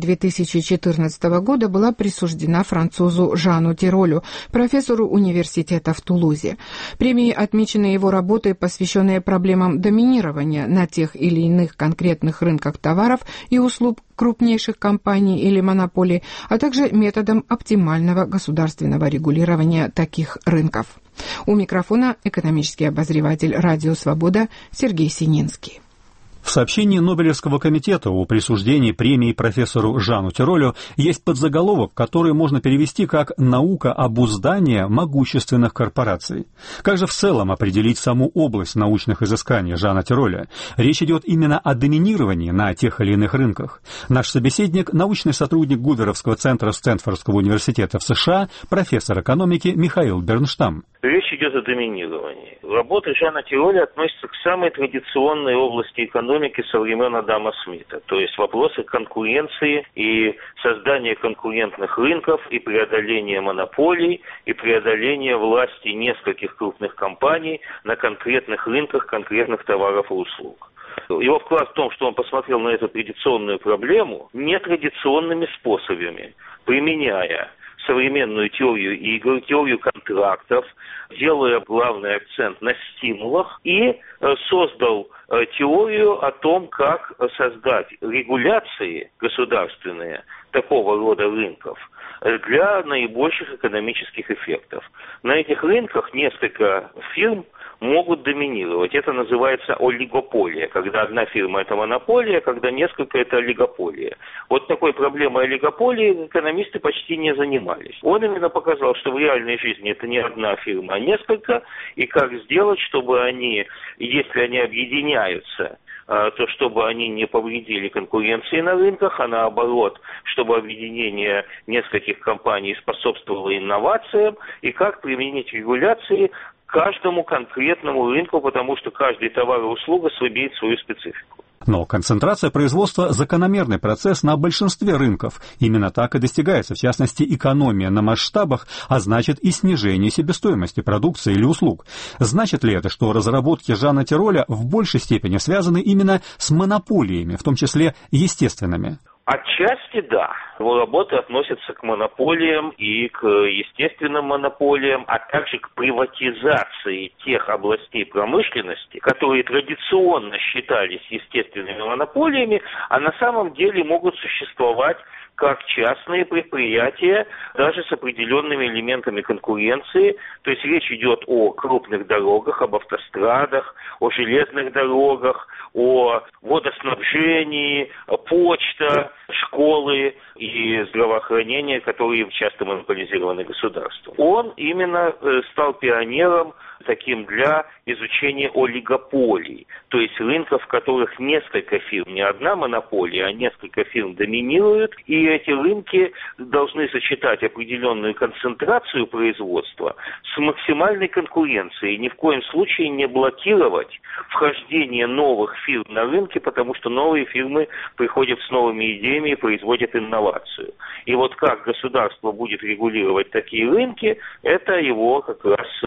S1: 2014 года была присуждена французу Жану Тиролю, профессору университета в Тулузе. Премией отмечены его работы, посвященные проблемам доминирования на тех или иных конкретных рынках товаров и услуг крупнейших компаний или монополий, а также методам оптимального государственного регулирования таких рынков. У микрофона экономический обозреватель «Радио Свобода» Сергей Сининский.
S19: В сообщении Нобелевского комитета о присуждении премии профессору Жану Тиролю есть подзаголовок, который можно перевести как «Наука обуздания могущественных корпораций». Как же в целом определить саму область научных изысканий Жана Тироля? Речь идет именно о доминировании на тех или иных рынках. Наш собеседник – научный сотрудник Гуверовского центра Стэнфордского университета в США, профессор экономики Михаил Бернштам.
S20: Речь идет о доминировании. Работа Жана Тироля относится к самой традиционной области экономики со времен Адама Смита, то есть вопросы конкуренции и создания конкурентных рынков, и преодоления монополий, и преодоления власти нескольких крупных компаний на конкретных рынках конкретных товаров и услуг. Его вклад в том, что он посмотрел на эту традиционную проблему нетрадиционными способами, применяя современную теорию игр, теорию контрактов, делая главный акцент на стимулах, и создал теорию о том, как создать регуляции государственные такого рода рынков для наибольших экономических эффектов. На этих рынках несколько фирм могут доминировать. Это называется олигополия, когда одна фирма – это монополия, когда несколько – это олигополия. Вот такой проблемой олигополии экономисты почти не занимались. Он именно показал, что в реальной жизни это не одна фирма, а несколько, и как сделать, чтобы они, если они объединяются, то чтобы они не повредили конкуренции на рынках, а наоборот, чтобы объединение нескольких компаний способствовало инновациям, и как применить регуляции каждому конкретному рынку, потому что каждый товар и услуга имеет свою специфику.
S19: Но концентрация производства – закономерный процесс на большинстве рынков. Именно так и достигается, в частности, экономия на масштабах, а значит и снижение себестоимости продукции или услуг. Значит ли это, что разработки Жана Тироля в большей степени связаны именно с монополиями, в том числе естественными?
S20: Отчасти да. Его работы относятся к монополиям и к естественным монополиям, а также к приватизации тех областей промышленности, которые традиционно считались естественными монополиями, а на самом деле могут существовать как частные предприятия, даже с определенными элементами конкуренции. То есть речь идет о крупных дорогах, об автострадах, о железных дорогах, о водоснабжении, почта, школы и здравоохранение, которые часто монополизированы государством. Он именно стал пионером таким для изучения олигополий, то есть рынков, в которых несколько фирм, не одна монополия, а несколько фирм доминируют, и эти рынки должны сочетать определенную концентрацию производства с максимальной конкуренцией, ни в коем случае не блокировать вхождение новых фирм на рынки, потому что новые фирмы приходят с новыми идеями и производят инновацию. И вот как государство будет регулировать такие рынки, это его как раз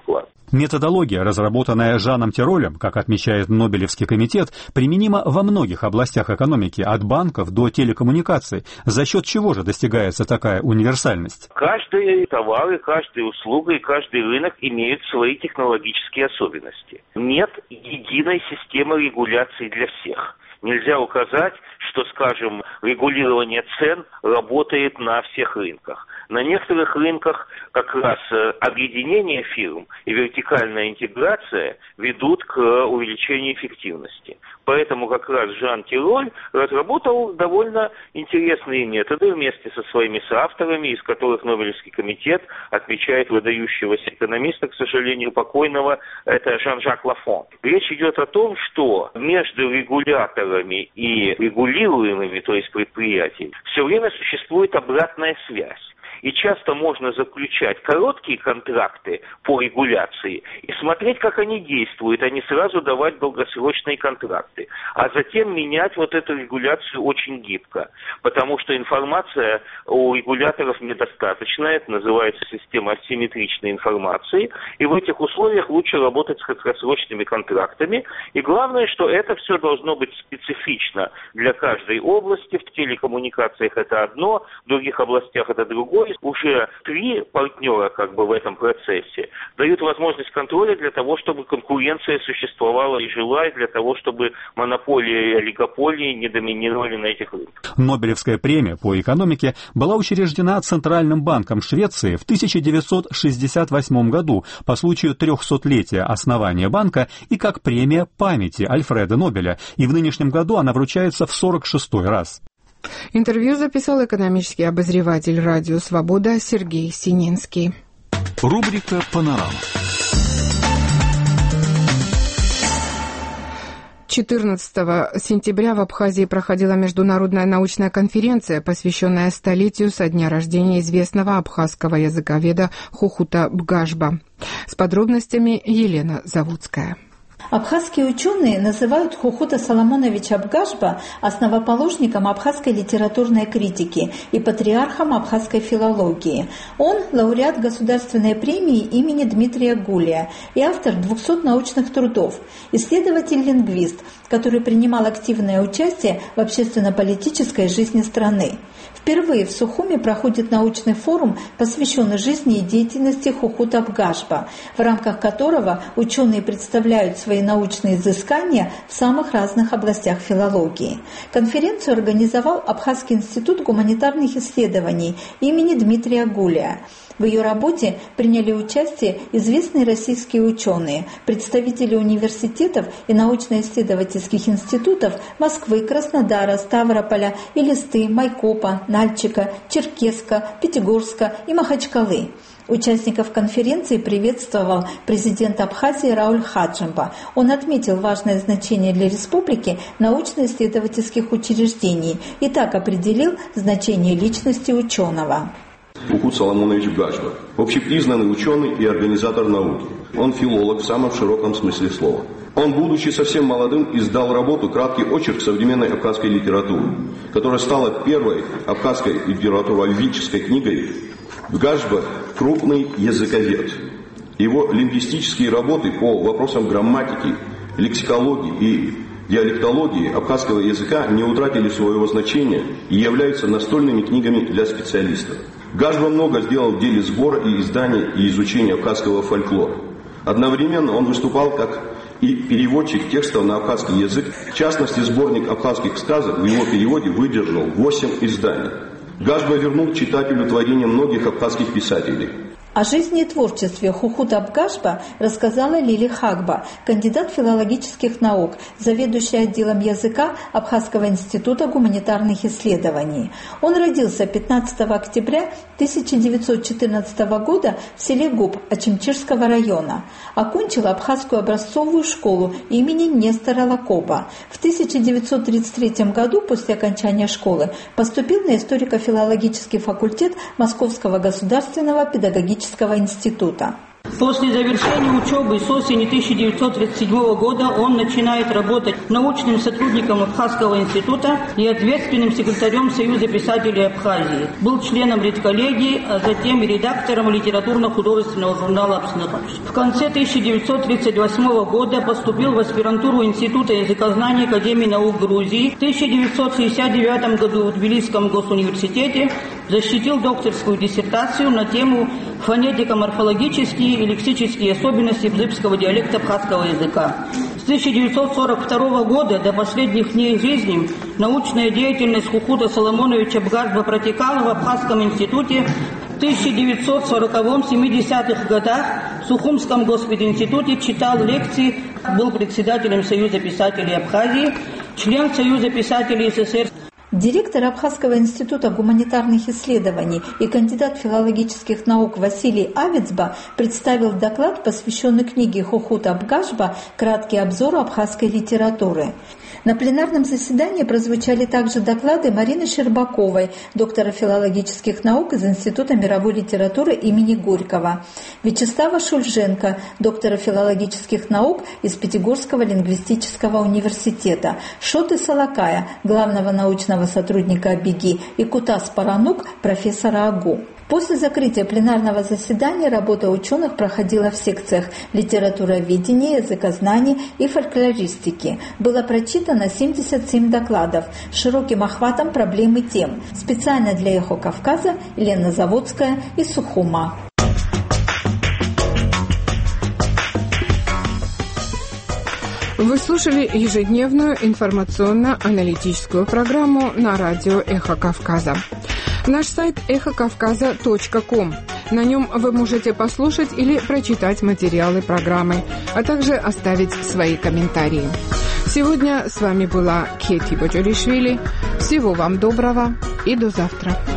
S20: вклад.
S19: Методология, разработанная Жаном Тиролем, как отмечает Нобелевский комитет, применима во многих областях экономики, от банков до телекоммуникаций. За счет чего же достигается такая универсальность?
S20: Каждый товар, и каждая услуга, и каждый рынок имеют свои технологические особенности. Нет единой системы регуляции для всех. Нельзя указать, что, скажем, регулирование цен работает на всех рынках. На некоторых рынках как раз объединение фирм и вертикальная интеграция ведут к увеличению эффективности. Поэтому как раз Жан Тироль разработал довольно интересные методы вместе со своими соавторами, из которых Нобелевский комитет отмечает выдающегося экономиста, к сожалению, покойного, это Жан-Жак Лафон. Речь идет о том, что между регуляторами и регулируемыми, то есть предприятиями, все время существует обратная связь. И часто можно заключать короткие контракты по регуляции и смотреть, как они действуют, а не сразу давать долгосрочные контракты. А затем менять вот эту регуляцию очень гибко, потому что информация у регуляторов недостаточная, это называется система асимметричной информации, и в этих условиях лучше работать с краткосрочными контрактами. И главное, что это все должно быть специфично для каждой области. В телекоммуникациях это одно, в других областях это другое. Уже 3 партнера в этом процессе дают возможность контроля для того, чтобы конкуренция существовала и жила, и для того, чтобы монополии и олигополии не доминировали на этих рынках.
S19: Нобелевская премия по экономике была учреждена Центральным банком Швеции в 1968 году по случаю 300-летия основания банка и как премия памяти Альфреда Нобеля, и в нынешнем году она вручается в 46-й раз.
S1: Интервью записал экономический обозреватель «Радио Свобода» Сергей Сининский.
S14: Рубрика «Панорама».
S1: 14 сентября в Абхазии проходила международная научная конференция, посвященная столетию со дня рождения известного абхазского языковеда Хохута Бгашба. С подробностями Елена Заводская.
S21: Абхазские ученые называют Хохута Соломоновича Бгашба основоположником абхазской литературной критики и патриархом абхазской филологии. Он лауреат государственной премии имени Дмитрия Гулия и автор 200 научных трудов, исследователь-лингвист, который принимал активное участие в общественно-политической жизни страны. Впервые в Сухуми проходит научный форум, посвященный жизни и деятельности Хохута Бгашба, в рамках которого ученые представляют свои научные изыскания в самых разных областях филологии. Конференцию организовал Абхазский институт гуманитарных исследований имени Дмитрия Гулия. В ее работе приняли участие известные российские ученые, представители университетов и научно-исследовательских институтов Москвы, Краснодара, Ставрополя, Элисты, Майкопа, Нальчика, Черкесска, Пятигорска и Махачкалы. Участников конференции приветствовал президент Абхазии Рауль Хаджимба. Он отметил важное значение для республики научно-исследовательских учреждений и так определил значение личности ученого.
S22: Хохут Соломонович Бгашба – общепризнанный ученый и организатор науки. Он филолог в самом широком смысле слова. Он, будучи совсем молодым, издал работу «Краткий очерк современной абхазской литературы», которая стала первой абхазской литературоведческой книгой. Бгашба – крупный языковед. Его лингвистические работы по вопросам грамматики, лексикологии и диалектологии абхазского языка не утратили своего значения и являются настольными книгами для специалистов. Бгашба много сделал в деле сбора и издания и изучения абхазского фольклора. Одновременно он выступал как и переводчик текстов на абхазский язык. В частности, сборник абхазских сказок в его переводе выдержал 8 изданий. Бгашба вернул читателю творения многих абхазских писателей.
S21: О жизни и творчестве Хохута Бгашба рассказала Лили Хагба, кандидат филологических наук, заведующая отделом языка Абхазского института гуманитарных исследований. Он родился 15 октября 1914 года в селе Губ Ачимчирского района. Окончил Абхазскую образцовую школу имени Нестора Лакоба. В 1933 году после окончания школы поступил на историко-филологический факультет Московского государственного педагогического института.
S3: После завершения учебы с осени 1937 года он начинает работать научным сотрудником Абхазского института и ответственным секретарем Союза писателей Абхазии. Был членом редколлегии, а затем и редактором литературно-художественного журнала «Абснапаш». В конце 1938 года поступил в аспирантуру Института языкознания Академии наук Грузии. В 1969 году в Тбилисском госуниверситете защитил докторскую диссертацию на тему «Фонетико-морфологические и лексические особенности бзыбского диалекта абхазского языка». С 1942 года до последних дней жизни научная деятельность Хухута Соломоновича Абгашба протекала в Абхазском институте. В 1940-70-х годах в Сухумском госпединституте читал лекции, был председателем Союза писателей Абхазии, член Союза писателей СССР.
S21: Директор Абхазского института гуманитарных исследований и кандидат филологических наук Василий Авицба представил доклад, посвященный книге Хухута Абгашба «Краткий обзор абхазской литературы». На пленарном заседании прозвучали также доклады Марины Щербаковой, доктора филологических наук из Института мировой литературы имени Горького, Вячеслава Шульженко, доктора филологических наук из Пятигорского лингвистического университета, Шоты Салакая, главного научного сотрудника АБИГИ, и Кутас Паранук, профессора АГУ. После закрытия пленарного заседания работа ученых проходила в секциях литературоведения, языкознания и фольклористики. Было прочитано 77 докладов с широким охватом проблем и тем. Специально для «Эхо Кавказа» Елена Заводская из Сухума.
S1: Вы слушали ежедневную информационно-аналитическую программу на радио «Эхо Кавказа». Наш сайт эхокавказа.ком. На нем вы можете послушать или прочитать материалы программы, а также оставить свои комментарии. Сегодня с вами была Кети Боджолишвили. Всего вам доброго и до завтра.